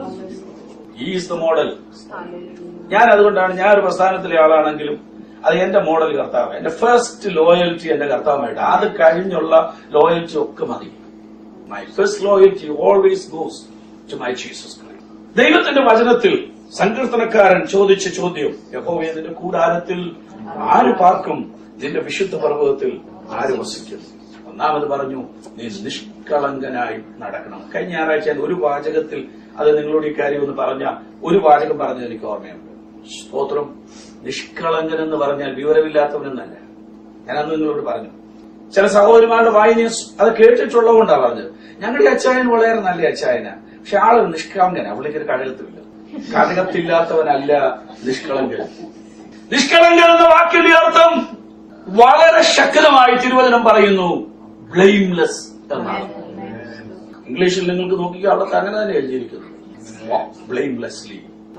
Is the model. ഞാൻ അതുകൊണ്ടാണ്, ഞാൻ ഒരു പ്രസ്ഥാനത്തിലെ ആളാണെങ്കിലും അത് എന്റെ മോഡൽ കർത്താവ്. എന്റെ ഫസ്റ്റ് ലോയൽറ്റി എന്റെ കർത്താവുമായിട്ട്, അത് കഴിഞ്ഞുള്ള ലോയൽറ്റി ഒക്കെ മതി. My first loyalty always goes to my Jesus Christ. ദൈവത്തിന്റെ വചനത്തിൽ സങ്കീർത്തനക്കാരൻ ചോദിച്ച ചോദ്യം, യഹോവേ നിന്റെ കൂടാരത്തിൽ ആര് പാർക്കും, നിന്റെ വിശുദ്ധ പർവ്വതത്തിൽ ആര് വസിക്കും? ഒന്നാമത് പറഞ്ഞു, നീ നിഷ്കളങ്കനായി നടക്കണം. കഴിഞ്ഞ ഞായറാഴ്ച ഒരു വാചകത്തിൽ അത് നിങ്ങളോട് ഈ കാര്യം ഒന്ന് പറഞ്ഞ ഒരു വാചകം പറഞ്ഞത് എനിക്ക് ഓർമ്മയുണ്ട്. സ്തോത്രം. നിഷ്കളങ്കൻ എന്ന് പറഞ്ഞാൽ വിവരമില്ലാത്തവനെന്നല്ല. ഞാനന്ന് നിങ്ങളോട് പറഞ്ഞു. ചില സഹോദരിമാരുടെ വായന അത് കേട്ടിട്ടുള്ളതുകൊണ്ടാണ് പറഞ്ഞത്. ഞങ്ങളുടെ അച്ചായൻ വളരെ നല്ല അച്ചായന, പക്ഷെ ആളൊരു നിഷ്കളങ്കന. അവളിക്കൊരു കഴകത്തില്ല, കഴകത്തില്ലാത്തവനല്ല നിഷ്കളങ്കൻ. നിഷ്കളങ്കൻ എന്ന വാക്കിന്റെ അർത്ഥം വളരെ ശക്തമായി തിരുവചനം പറയുന്നു, ബ്ലെയിംലെസ് എന്നാണ്. ഇംഗ്ലീഷിൽ നിങ്ങൾക്ക് നോക്കിയാൽ അവിടെ അങ്ങനെ തന്നെ എഴുതിയിരിക്കുന്നു, ബ്ലെയിംലെസ്ലി.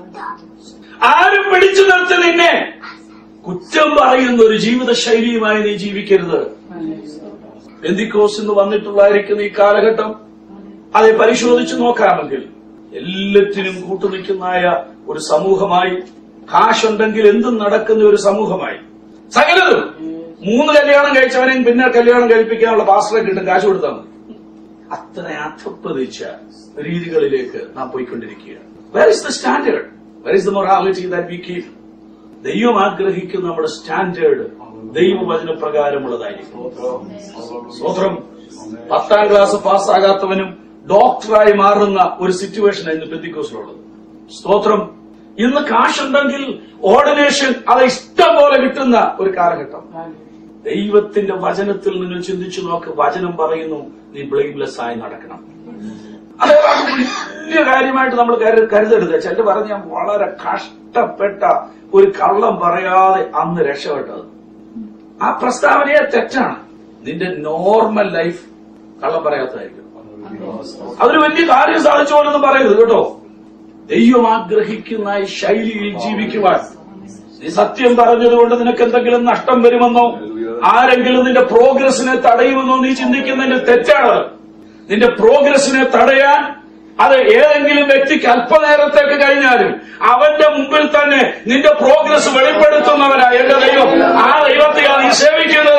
ആരും പിടിച്ചു നിർത്തി നിന്നെ കുറ്റം പറയുന്ന ഒരു ജീവിത ശൈലിയുമായി നീ ജീവിക്കരുത്. പെന്തിക്കോസ് എന്ന് വന്നിട്ടുള്ളതായിരിക്കുന്ന ഈ കാലഘട്ടം அதை പരിശോധിച്ചു നോക്കാമെങ്കിൽ എല്ലാറ്റിനും കൂട്ടുനിൽക്കുന്നതായ ഒരു സമൂഹമായി, കാശുണ്ടെങ്കിൽ എന്തും നടക്കുന്ന ഒരു സമൂഹമായി, സകലതും 3 കല്യാണം കഴിച്ചവനെയും പിന്നെ കല്യാണം കഴിപ്പിക്കാനുള്ള പാസ്റ്ററെ കിട്ടും, കാശ് കൊടുത്താൽ മതി. അത്ര അധപ്പതിച്ച രീതികളിലേക്ക് നാം പോയിക്കൊണ്ടിരിക്കുകയാണ്. Where is the standard? Where is the morality that we keep? ദൈവം ആഗ്രഹിക്കുന്ന നമ്മുടെ സ്റ്റാൻഡേർഡ് ദൈവവചന പ്രകാരമുള്ളതായിരിക്കും. സ്വത്രം. 10ാം ക്ലാസ് പാസ്സാകാത്തവനും ഡോക്ടറായി മാറുന്ന ഒരു സിറ്റുവേഷൻ ഇന്ന് പെന്തിക്കോസിലുള്ളത്. സ്തോത്രം. ഇന്ന് കാശുണ്ടെങ്കിൽ ഓർഡിനേഷൻ അത് ഇഷ്ടം പോലെ കിട്ടുന്ന ഒരു കാലഘട്ടം. ദൈവത്തിന്റെ വചനത്തിൽ നിങ്ങൾ ചിന്തിച്ചു നോക്ക്. വചനം പറയുന്നു, നീ ബ്ലെയിംലെസ് ആയി നടക്കണം. അതേപോലെ വലിയ കാര്യമായിട്ട് നമ്മൾ കരുതരുത്. ചിലർ പറഞ്ഞ വളരെ കഷ്ടപ്പെട്ട ഒരു കള്ളം പറയാതെ അന്ന് രക്ഷപ്പെട്ടത്. ആ പ്രസ്താവനയെ തെറ്റാണ്. നിന്റെ നോർമൽ ലൈഫ് കള്ളം പറയാത്തതായിരിക്കും. അതൊരു വലിയ കാര്യം സാധിച്ചോളെന്ന് പറയരുത് കേട്ടോ. ദൈവം ആഗ്രഹിക്കുന്ന ഈ ശൈലിയിൽ ജീവിക്കുവാൻ നീ സത്യം പറഞ്ഞതുകൊണ്ട് നിനക്ക് എന്തെങ്കിലും നഷ്ടം വരുമെന്നോ ആരെങ്കിലും നിന്റെ പ്രോഗ്രസിനെ തടയുമെന്നോ നീ ചിന്തിക്കുന്നതിന്റെ തെറ്റാണ്. നിന്റെ പ്രോഗ്രസിനെ തടയാൻ അത് ഏതെങ്കിലും വ്യക്തിക്ക് അല്പനേരത്തേക്ക് കഴിഞ്ഞാലും അവന്റെ മുമ്പിൽ തന്നെ നിന്റെ പ്രോഗ്രസ് വെളിപ്പെടുത്തുന്നവനാ എന്റെ ദൈവം. ആ ദൈവത്തെയാണ് നീ സേവിക്കുന്നത്.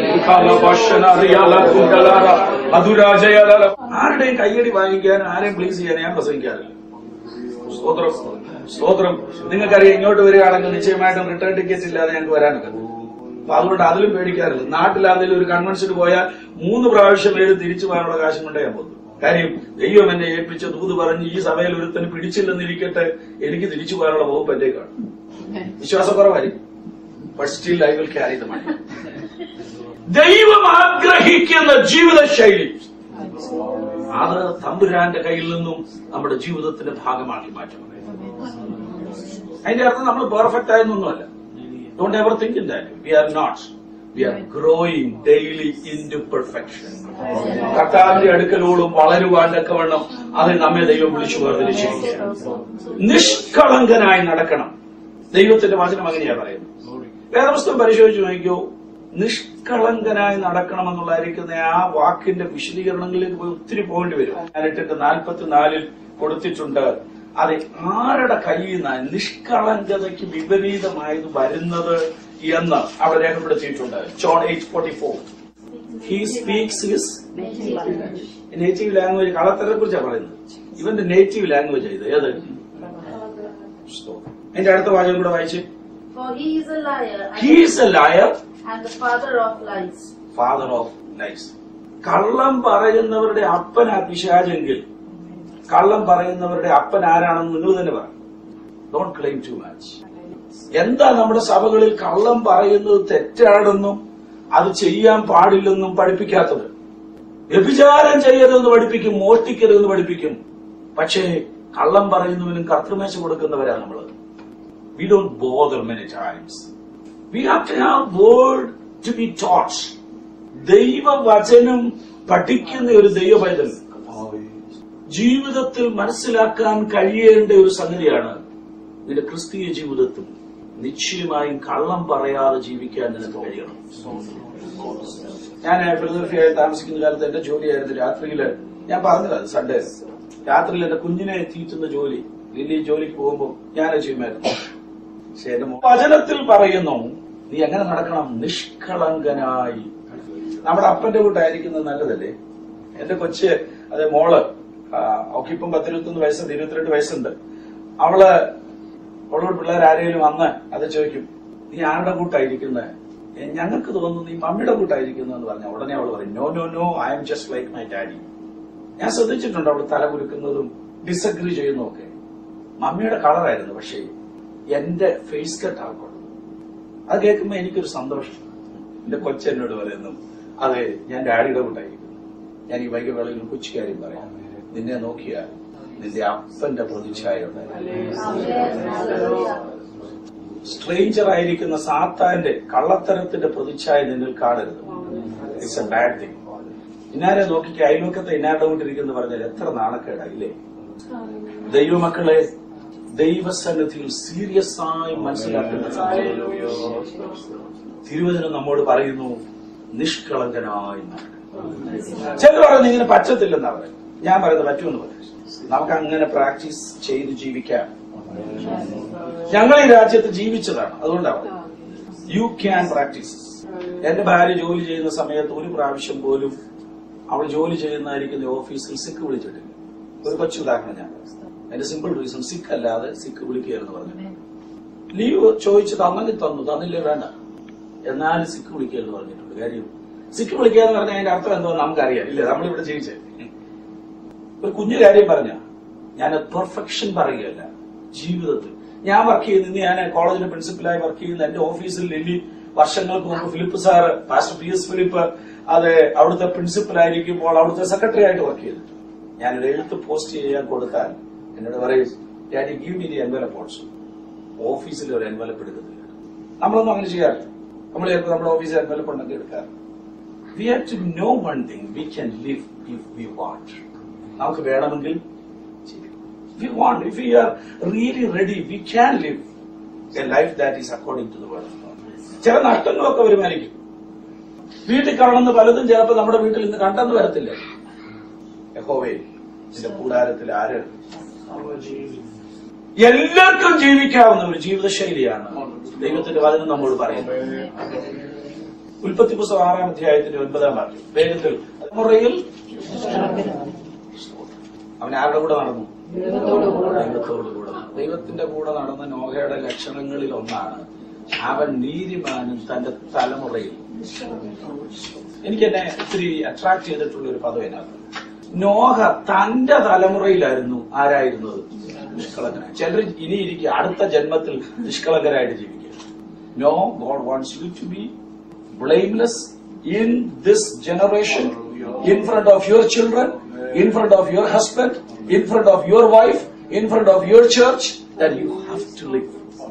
ആരുടെയും കയ്യടി വാങ്ങിക്കാൻ, ആരെയും പ്ലീസ് ചെയ്യാൻ ഞാൻ പ്രസംഗിക്കാറില്ല. സ്തോത്രം. സ്തോത്രം. നിങ്ങൾക്കറിയാം, ഇങ്ങോട്ട് വരികയാണെങ്കിൽ നിശ്ചയമായിട്ടും റിട്ടേൺ ടിക്കറ്റ് ഇല്ലാതെ ഞങ്ങൾക്ക് വരാനൊക്കെ. അപ്പൊ അതുകൊണ്ട് അതിലും പേടിക്കാറില്ല. നാട്ടിലാണെങ്കിലും ഒരു കൺവെൻഷന് പോയാൽ 3 പ്രാവശ്യം തിരിച്ചു പോകാനുള്ള കാശും കൊണ്ടേ ഞാൻ പോകുന്നു. കാര്യം ദൈവം എന്നെ ഏൽപ്പിച്ച ദൂത് പറഞ്ഞ് ഈ സഭയിൽ ഒരുത്തന് പിടിച്ചില്ലെന്നിരിക്കട്ടെ, എനിക്ക് തിരിച്ചു പോകാനുള്ള വകുപ്പ് എന്റെ കാണും. വിശ്വാസക്കുറവായിരിക്കും, but still I will carry the money. ദൈവം ആഗ്രഹിക്കുന്ന ജീവിത ശൈലി അത് തമ്പുരാന്റെ കയ്യിൽ നിന്നും നമ്മുടെ ജീവിതത്തിന്റെ ഭാഗമാക്കി മാറ്റണം. അതിന്റെ അർത്ഥം നമ്മൾ പെർഫെക്റ്റ് ആയെന്നൊന്നുമല്ല. Don't ever think in that. We are not. We are growing daily into perfection. കർത്താവിന്റെ അടുക്കലോടും വളരുവാനൊക്കെ വേണം അത് നമ്മെ ദൈവം വിളിച്ചു വേർതിരിച്ചിരിക്കുകയാണ്. നിഷ്കളങ്കനായി നടക്കണം. ദൈവത്തിന്റെ വചനം അങ്ങനെയാ പറയുന്നത്. വേദപുസ്തകം പരിശോധിച്ച് നോക്കിയോ, നിഷ്കളങ്കനായി നടക്കണമെന്നുള്ളതായിരിക്കുന്ന ആ വാക്കിന്റെ വിശദീകരണങ്ങളിലേക്ക് പോയി ഒത്തിരി പോകേണ്ടി വരും. 44 കൊടുത്തിട്ടുണ്ട്. അത് ആരുടെ കയ്യിൽ നിന്ന് നിഷ്കളങ്കതയ്ക്ക് വിപരീതമായത് വരുന്നത് എന്ന് അവിടെ രേഖപ്പെടുത്തിയിട്ടുണ്ട്. John 8:44. He speaks his native language. കളത്തരെ കുറിച്ചാണ് പറയുന്നത്. ഇവന്റെ നേറ്റീവ് ലാംഗ്വേജ് ഇത് ഏത്? എന്റെ അടുത്ത വാചകം കൂടെ വായിച്ച്. He is a liar and the father of lies. Father of lies. കള്ളം പറയുന്നവരുടെ അപ്പനാ പിശാചെങ്കിൽ കള്ളം പറയുന്നവരുടെ അപ്പൻ ആരാണെന്ന് നിങ്ങൾ തന്നെ പറ. Don't claim too much. എന്താ നമ്മുടെ സഭകളിൽ കള്ളം പറയുന്നത് തെറ്റാണെന്നും അത് ചെയ്യാൻ പാടില്ലെന്നും പഠിപ്പിക്കാത്തത്? വ്യഭിചാരം ചെയ്യരുതെന്ന് പഠിപ്പിക്കും, മോഷ്ടിക്കരുതെന്ന് പഠിപ്പിക്കും. പക്ഷേ കള്ളം പറയുന്നവനും കർത്തൃമേശ കൊടുക്കുന്നവരാ നമ്മള്. We don't bother many times. We have to have word to be taught. ദൈവവചനം പഠിക്കുന്ന ഒരു ദൈവപൈതൽ ജീവിതത്തിൽ മനസ്സിലാക്കാൻ കഴിയേണ്ട ഒരു സംഗതിയാണ് നിന്റെ ക്രിസ്തീയ ജീവിതത്തിൽ നിശ്ചയമായും കള്ളം പറയാതെ ജീവിക്കാൻ നിനക്ക് കഴിയണം. ഞാൻ ഫിലദൽഫിയയിൽ താമസിക്കുന്ന കാലത്ത് എന്റെ ജോലിയായിരുന്നു രാത്രിയില്, ഞാൻ പറഞ്ഞത് സൺഡേ രാത്രിയിൽ എന്റെ കുഞ്ഞിനെ തീറ്റുന്ന ജോലി, വലിയ ജോലിക്ക് പോകുമ്പോൾ ഞാനത് ചെയ്യുമായിരുന്നു. പക്ഷെ എന്റെ വചനത്തിൽ പറയുന്നു, നീ എങ്ങനെ നടക്കണം? നിഷ്കളങ്കനായി. നമ്മുടെ അപ്പന്റെ കൂട്ടായിരിക്കുന്നത് നല്ലതല്ലേ? എന്റെ കൊച്ച്, അതെ മോള്, അവക്കിപ്പം 10-21 വയസ്സുണ്ട്, 22 വയസ്സുണ്ട്. അവളോട് പിള്ളേരാരെങ്കിലും വന്ന് അത് ചോദിക്കും, നീ ആരുടെ കൂട്ടായിരിക്കുന്നത്? ഞങ്ങൾക്ക് തോന്നുന്നു നീ മമ്മിയുടെ കൂട്ടായിരിക്കുന്നു എന്ന് പറഞ്ഞ ഉടനെ അവൾ പറയും, no no no, I am just like my daddy. ഞാൻ ശ്രദ്ധിച്ചിട്ടുണ്ട് അവൾ തല കുലുക്കുന്നതും ഡിസഗ്രി ചെയ്യുന്നതൊക്കെ. മമ്മിയുടെ കളറായിരുന്നു, പക്ഷേ എന്റെ ഫേസ് കട്ട് ആൾക്കുള്ളൂ. അത് കേൾക്കുമ്പോ എനിക്കൊരു സന്തോഷം. എന്റെ കൊച്ചെന്നോട് പറയുന്നു, അതെ ഞാൻ ഡാഡിയുടെ കൂട്ടായിരിക്കുന്നു. ഞാൻ ഈ വൈകവേളയിൽ കൊച്ചു കാര്യം പറയാം, നിന്നെ നോക്കിയാൽ നിന്റെ അപ്പന്റെ പ്രതിച്ഛായ സ്ട്രേഞ്ചർ ആയിരിക്കുന്ന സാത്താന്റെ കള്ളത്തരത്തിന്റെ പ്രതിച്ഛായ നിന്നിൽ കാണരുത്. It's a bad thing. ഇന്നാരെ നോക്കിക്ക് അയൽവക്കത്തെ ഇന്നാരുടെ കൊണ്ടിരിക്കുന്നു പറഞ്ഞാൽ എത്ര നാണക്കേടായില്ലേ? ദൈവമക്കളെ ദൈവസന്നിധിയിൽ സീരിയസ് ആയി മനസ്സിലാക്കുന്ന തിരുവചനം നമ്മോട് പറയുന്നു, നിഷ്കളങ്കനായി. ചിലർ പറയുന്നത് ഇങ്ങനെ പറ്റത്തില്ലെന്നാ പറയുന്നത്. ഞാൻ പറയുന്നത് പറ്റുമെന്ന് പറയും. നമുക്ക് അങ്ങനെ പ്രാക്ടീസ് ചെയ്ത് ജീവിക്കാം. ഞങ്ങൾ ഈ രാജ്യത്ത് ജീവിച്ചതാണ്, അതുകൊണ്ടാണ് യു ക്യാൻ പ്രാക്ടീസ്. എന്റെ ഭാര്യ ജോലി ചെയ്യുന്ന സമയത്ത് ഒരു പ്രാവശ്യം പോലും അവൾ ജോലി ചെയ്യുന്നതായിരിക്കുന്ന ഓഫീസിൽ സിക്ക് വിളിച്ചിട്ടില്ല. ഒരു കൊച്ചു ഉദാഹരണം ഞാൻ പറയാം. എന്റെ സിമ്പിൾ റീസൺ, സിക്ക് അല്ലാതെ സിക്ക് വിളിക്കുകയെന്ന് പറഞ്ഞു. ലീവ് ചോദിച്ച് തന്നെങ്കിൽ തന്നു, തന്നില്ലേ വേണ്ട, എന്നാലും സിക്ക് വിളിക്കുകയെന്ന് പറഞ്ഞിട്ടുണ്ട്. കാര്യം സിക്ക് വിളിക്കുക എന്ന് പറഞ്ഞാൽ അതിന്റെ അർത്ഥം എന്തോ നമുക്കറിയാം, ഇല്ല നമ്മളിവിടെ ജീവിച്ചേ. ഒരു കുഞ്ഞു കാര്യം പറഞ്ഞ ഞാൻ പെർഫെക്ഷൻ പറയുകയല്ല. ജീവിതത്തിൽ ഞാൻ വർക്ക് ചെയ്യുന്ന, ഞാൻ കോളേജിലെ പ്രിൻസിപ്പലായി വർക്ക് ചെയ്യുന്ന എന്റെ ഓഫീസിൽ ലില്ലി വർഷങ്ങൾക്ക് മുമ്പ് Philip sir, pastor PS Philip, അത് അവിടുത്തെ പ്രിൻസിപ്പലായിരിക്കുമ്പോൾ അവിടുത്തെ സെക്രട്ടറി ആയിട്ട് വർക്ക് ചെയ്തിട്ട് ഞാനൊരു എഴുത്ത് പോസ്റ്റ് ചെയ്യാൻ കൊടുത്താൽ എന്നോട് പറയും, daddy give me the envelope also. ഓഫീസിൽ ഒരു എൻവലപ്പ് എടുക്കുന്നില്ല. നമ്മളൊന്നും അങ്ങനെ ചെയ്യാറില്ല. നമ്മൾ ചിലപ്പോൾ നമ്മുടെ ഓഫീസിൽ എൻവലപ്പ് ഉണ്ടെങ്കിൽ എടുക്കാറില്ല. We have to know one thing, we can live if we want. നമുക്ക് വേണമെങ്കിൽ we want, if we are really ready, we can live a life that is according to the word of God. ചില നഷ്ടങ്ങളൊക്കെ വരുമായിരിക്കും. വീട്ടിൽ കാണുന്ന പലതും ചിലപ്പോൾ നമ്മുടെ വീട്ടിൽ ഇന്ന് കണ്ടെന്ന് വരത്തില്ല. യഹോവേ നിന്റെ കൂടാരത്തിൽ ആര്? എല്ലാവർക്കും ജീവിക്കാവുന്ന ഒരു ജീവിതശൈലിയാണ് ദൈവത്തിന്റെ വചനം നമ്മോട് പറയുന്നത്. ഉൽപ്പത്തി പുസ്തകം 6-ാം അധ്യായത്തിന്റെ 9-ാം വാക്യം. വേഗത്തിൽ തലമുറയിൽ അവൻ ആരുടെ കൂടെ നടന്നു? ദൈവത്തോട് കൂടെ. ദൈവത്തിന്റെ കൂടെ നടന്ന നോഹയുടെ ലക്ഷണങ്ങളിൽ ഒന്നാണ് അവൻ നീതിമാനും തന്റെ തലമുറയിൽ. എനിക്ക് എന്നെ ഒത്തിരി അട്രാക്ട് ചെയ്തിട്ടുള്ള ഒരു പദം അതിനകത്ത്. നോഹ തന്റെ തലമുറയിലായിരുന്നു ആരായിരുന്നത്? നിഷ്കളങ്കനായി. ചിലർ ഇനിയിരിക്കുക അടുത്ത ജന്മത്തിൽ നിഷ്കളങ്കരായിട്ട് ജീവിക്കുക. No, God wants you to be blameless in this generation, in front of your children, in front of your husband, in front of your wife, in front of your church, that you have to live.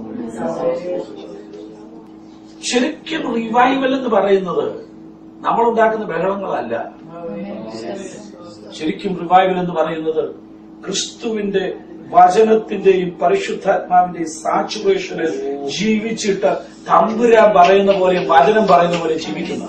ശരിക്കും revival എന്ന് പറയുന്നത് നമ്മൾ ഉണ്ടാക്കുന്ന ബഹളങ്ങളല്ല. ശരിക്കും revival എന്ന് പറയുന്നത് ക്രിസ്തുവിന്റെ വചനത്തിന്റെയും പരിശുദ്ധാത്മാവിന്റെയും സാച്ചുറേഷനിൽ ജീവിച്ചിട്ട് തമ്പുരാൻ പറയുന്ന പോലെ വചനം പറയുന്ന പോലെ ജീവിക്കുന്നു.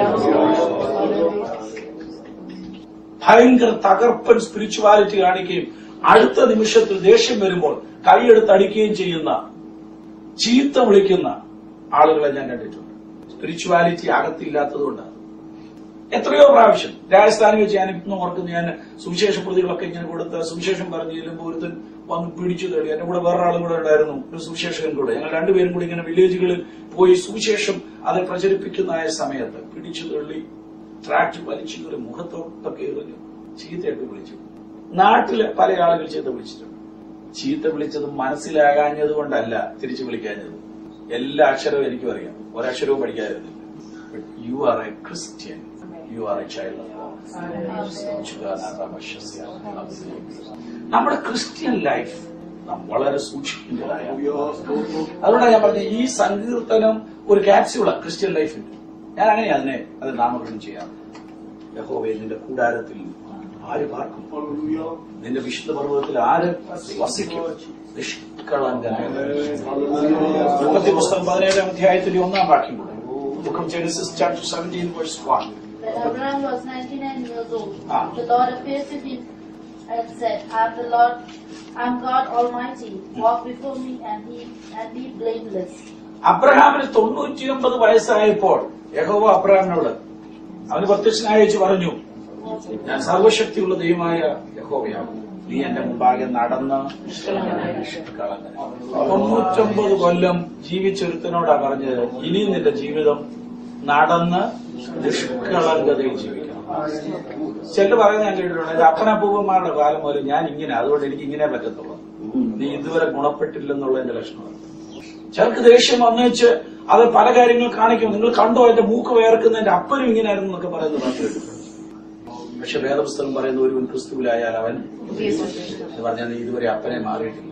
ഭയങ്കര തകർപ്പൻ സ്പിരിച്വാലിറ്റി കാണിക്കുകയും അടുത്ത നിമിഷത്തിൽ ദേഷ്യം വരുമ്പോൾ കൈയെടുത്തടിക്കുകയും ചെയ്യുന്ന, ചീത്ത വിളിക്കുന്ന ആളുകളെ ഞാൻ കണ്ടിട്ടുണ്ട്. സ്പിരിച്വാലിറ്റി അകത്തില്ലാത്തതുകൊണ്ടാണ്. എത്രയോ പ്രാവശ്യം രാജസ്ഥാനിൽ വെച്ച് ഞാൻ ഇന്ന് ഓർക്കുന്നു, ഞാൻ സുവിശേഷ പ്രതികളൊക്കെ ഇങ്ങനെ കൊടുത്ത് സുവിശേഷം പറഞ്ഞു ചെല്ലുമ്പോൾ ഒരുത്തൻ വന്ന് പിടിച്ചു തേടി. എന്റെ കൂടെ വേറൊരാളും കൂടെ ഉണ്ടായിരുന്നു, ഒരു സുവിശേഷകൻ കൂടെ. ഞങ്ങൾ രണ്ടുപേരും കൂടി ഇങ്ങനെ വില്ലേജുകളിൽ പോയി സുവിശേഷം അത് പ്രചരിപ്പിക്കുന്നതായ സമയത്ത് പിടിച്ചു തള്ളി ട്രാക്ട് വലിച്ചു കയറി മുഖത്തൊക്കെ എറിഞ്ഞു ചീത്തയൊക്കെ വിളിച്ചു. നാട്ടില് പല ആളുകൾ ചീത്ത വിളിച്ചിട്ടുണ്ട്. ചീത്ത വിളിച്ചത് മനസ്സിലാകാഞ്ഞത് കൊണ്ടല്ല തിരിച്ചു വിളിക്കാഞ്ഞത്. എല്ലാ അക്ഷരവും എനിക്കും അറിയാം, ഒരക്ഷരവും പഠിക്കാതിരുന്നില്ല. But you are a Christian, you are a child of God. നമ്മുടെ ക്രിസ്ത്യൻ ലൈഫ് നാം വളരെ സൂക്ഷിക്കേണ്ടതായ. അതുകൊണ്ടാണ് ഞാൻ പറഞ്ഞത് ഈ സങ്കീർത്തനം ഒരു ക്യാപ്സ്യൂളാണ് ക്രിസ്ത്യൻ ലൈഫിന്റെ. ഞാൻ അങ്ങനെ അത് നാമകരണം ചെയ്യാം. യഹോവേ നിന്റെ കൂടാരത്തിൽ ആര് പാർക്കും? നിന്റെ വിശുദ്ധ പർവ്വതത്തിൽ ആര് വസിക്കും? നിഷ്കളങ്കനായ പുസ്തകം 17-ാം അധ്യായത്തിന്റെ 1-ാം വാക്യം കൂടെ. Book of Genesis chapter 17 verse 1. When Abraham was 99 years old, the Lord appeared to him and said, I am God Almighty. Walk before me and be blameless. അബ്രഹാമിന് 99 വയസ്സായപ്പോൾ യഹോവ അബ്രഹാമിനോട് അവന് പ്രത്യക്ഷനായി പറഞ്ഞു, ഞാൻ സർവശക്തിയുള്ള ദൈവമായ യഹോവയാണ്, നീ എന്റെ മുമ്പാകെ നടന്ന് 99 കൊല്ലം ജീവിച്ചൊരുത്തനോടാ പറഞ്ഞത്, ഇനിയും നിന്റെ ജീവിതം നടന്ന് നിഷ്കളങ്കതയിൽ ജീവിക്കണം. ചില പറയുന്നത് ഞാൻ കേട്ടിട്ടുണ്ട്, എന്റെ അപ്പനപ്പൂപ്പന്മാരുടെ കാലം മുതൽ ഞാൻ ഇങ്ങനെ, അതുകൊണ്ട് എനിക്ക് ഇങ്ങനെ പറ്റത്തുള്ളൂ, നീ ഇതുവരെ ഗുണപ്പെട്ടില്ലെന്നുള്ളതിന്റെ ലക്ഷണമാണ്. ചിലർക്ക് ദേഷ്യം വന്നേച്ച് അത് പല കാര്യങ്ങൾ കാണിക്കും. നിങ്ങൾ കണ്ടോ എന്റെ മൂക്ക് വേർക്കുന്നതിന്റെ അപ്പനും ഇങ്ങനെയായിരുന്നു എന്നൊക്കെ പറയുന്നത് കേട്ടിട്ടുണ്ട്. പക്ഷെ വേദപുസ്തകം പറയുന്ന ഒരുവൻ ക്രിസ്തുവിലായാൽ അവൻ എന്ന് പറഞ്ഞാൽ നീ ഇതുവരെ അപ്പനെ മാറിയിട്ടില്ല.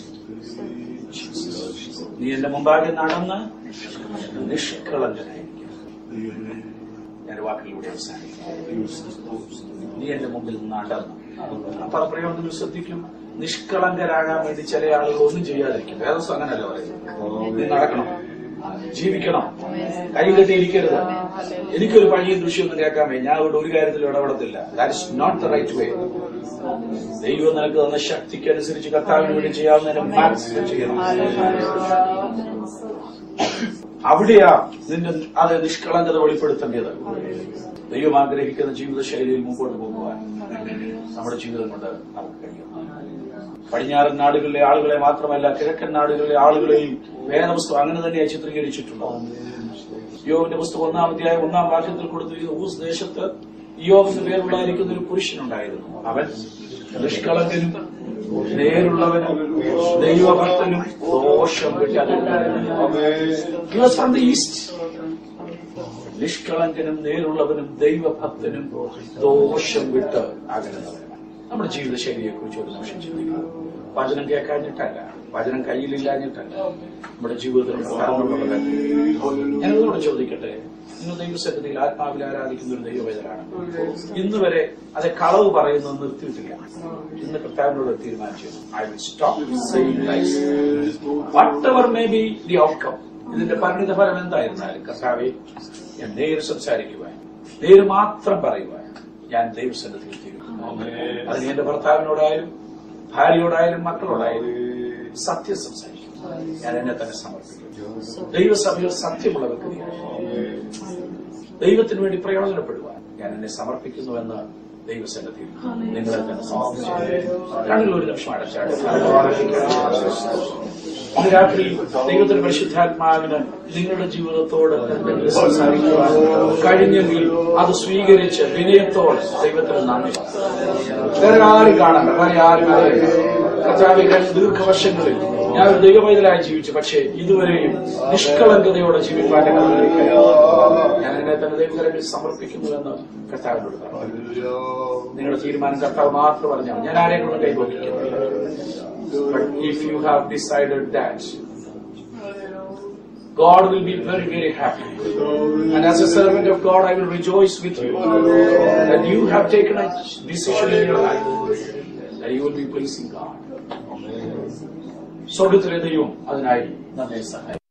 നീ എന്റെ മുമ്പാകെ നടന്ന് നിഷ്കളങ്കനായിരിക്കും. ഞാൻ വാക്കിലൂടെ അവസാനിക്കും. നീ എന്റെ മുമ്പിൽ നടന്നു. അപ്പൊ ആ പ്രയോഗം നിങ്ങൾ ശ്രദ്ധിക്കും. നിഷ്കളങ്കരാകാൻ വേണ്ടി ചില ആളുകൾ ഒന്നും ചെയ്യാതിരിക്കും. വേദപുസ്തകം അങ്ങനെയല്ല പറയുന്നത്. നീ നടക്കണം, ജീവിക്കണം, കൈ കെട്ടിയിരിക്കരുത്. എനിക്കൊരു പഴിയും ദൃശ്യമൊന്നും കേൾക്കാൻ വയ്യ, ഞാൻ ഇവിടെ ഒരു കാര്യത്തിലും ഇടപെടത്തില്ല. That is not the right way. ദൈവം നിനക്ക് തന്ന ശക്തിക്ക് അനുസരിച്ച് കർത്താവിന് വേണ്ടി ചെയ്യാവുന്നതിന് മാക്സിമം ചെയ്യണം. അവിടെയാ നിന്റെ അത് നിഷ്കളങ്കത വെളിപ്പെടുത്തേണ്ടത്. ദൈവം ആഗ്രഹിക്കുന്ന ജീവിതശൈലിയിൽ മുമ്പോട്ട് പോകുവാൻ നമ്മുടെ ജീവിതം കൊണ്ട് നമുക്ക് കഴിയും. പടിഞ്ഞാറൻ നാടുകളിലെ ആളുകളെ മാത്രമല്ല, കിഴക്കൻ നാടുകളിലെ ആളുകളെയും വേദപുസ്തകം അങ്ങനെ തന്നെയാണ് ചിത്രീകരിച്ചിട്ടുണ്ടോ. യോബിന്റെ പുസ്തകം 1-ാം അധ്യായം 1-ാം വാക്യത്തിൽ കൊടുത്തിരിക്കുന്ന ഊസ് ദേശത്ത് യോബിന് പേരുള്ളായിരിക്കുന്ന ഒരു പുരുഷനുണ്ടായിരുന്നു. അവൻ നിഷ്കളങ്കനും നേരുള്ളവനും ദൈവഭക്തനും ദോഷം ഫ്രം ദ ഈസ്റ്റ്. നിഷ്കളങ്കനും നേരുള്ളവനും ദൈവഭക്തനും ദോഷം വിട്ട് അകലുന്നവനും. നമ്മുടെ ജീവിതശൈലിയെ കുറിച്ച് ഒരു നിമിഷം ചിന്തിക്കുക. വചനം കേൾക്കാഞ്ഞിട്ടല്ല, വചനം കയ്യിലില്ലാഞ്ഞിട്ടല്ല, നമ്മുടെ ജീവിതത്തിൽ ഉണ്ടാകുന്നുള്ളത്. ഞാനതോടെ ചോദിക്കട്ടെ, നിങ്ങൾ ദൈവസന്നിധിയിൽ ആത്മാവിൽ ആരാധിക്കുന്ന ഒരു ദൈവവേദനാണ്. ഇന്ന് വരെ അത് കളവ് പറയുന്നത് നിർത്തിയിട്ടില്ല. ഇന്ന് കർത്താവിനോട് തീരുമാനിച്ചു, I will stop saying lies whatever may be the outcome. ഇതിന്റെ പരിണിത ഫലം എന്തായിരുന്നാലും കർത്താവെ, ഞാൻ നേര് സംസാരിക്കുവാൻ, നേര് മാത്രം പറയുവാൻ ഞാൻ ദൈവസന്നിധിയിൽ തീരുമാനിച്ചു. അതിന് എന്റെ ഭർത്താവിനോടായാലും ഭാര്യയോടായാലും മക്കളോടായാലും സത്യം സംസാരിക്കും. ഞാൻ എന്നെ തന്നെ സമർപ്പിക്കും. ദൈവസഭയിൽ സത്യമുള്ള വ്യക്തിയാണ്. ദൈവത്തിന് വേണ്ടി പ്രയോജനപ്പെടുവാൻ ഞാൻ എന്നെ സമർപ്പിക്കുന്നുവെന്ന് ദൈവസന്നിധിയിൽ നിങ്ങളെ തന്നെ സമർപ്പിച്ചു. കണ്ണിൽ ഒരു നിമിഷം അടച്ചാണ്. ഇന്ന് രാത്രി ദൈവത്തിന്റെ പരിശുദ്ധാത്മാവിന് നിങ്ങളുടെ ജീവിതത്തോട് സംസാരിക്കുവാൻ കഴിഞ്ഞെങ്കിൽ അത് സ്വീകരിച്ച് വിനയത്തോടെ ദൈവത്തിന് നന്ദി. വേറെ ആരും കാണണ്ട, വേറെ ആരും അറിയില്ല. കർത്താവിൽ ദീർഘവർഷങ്ങളിൽ ഞാൻ ഒരു ദൈവവൈതലായി ജീവിച്ചു, പക്ഷേ ഇതുവരെയും നിഷ്കളങ്കതയോടെ ജീവിക്കാൻ ഞാൻ എന്നെ തന്നെ ദൈവകരങ്ങളിൽ സമർപ്പിക്കുന്നുവെന്ന് കർത്താവിനോട് പറഞ്ഞു. നിങ്ങളുടെ തീരുമാനം കർത്താവ് മാത്രം പറഞ്ഞാൽ ഞാൻ ആരെങ്കിലും കൈകൊണ്ടിരിക്കുന്നില്ല. But if you have decided that, God will be very, very happy. And as a servant of God, I will rejoice with you that you have taken a decision in your life that you will be pleasing God. സ്വർഗ്ഗത്തിലെ ദൈവം അതിനായി നമ്മെ സഹായിക്കും.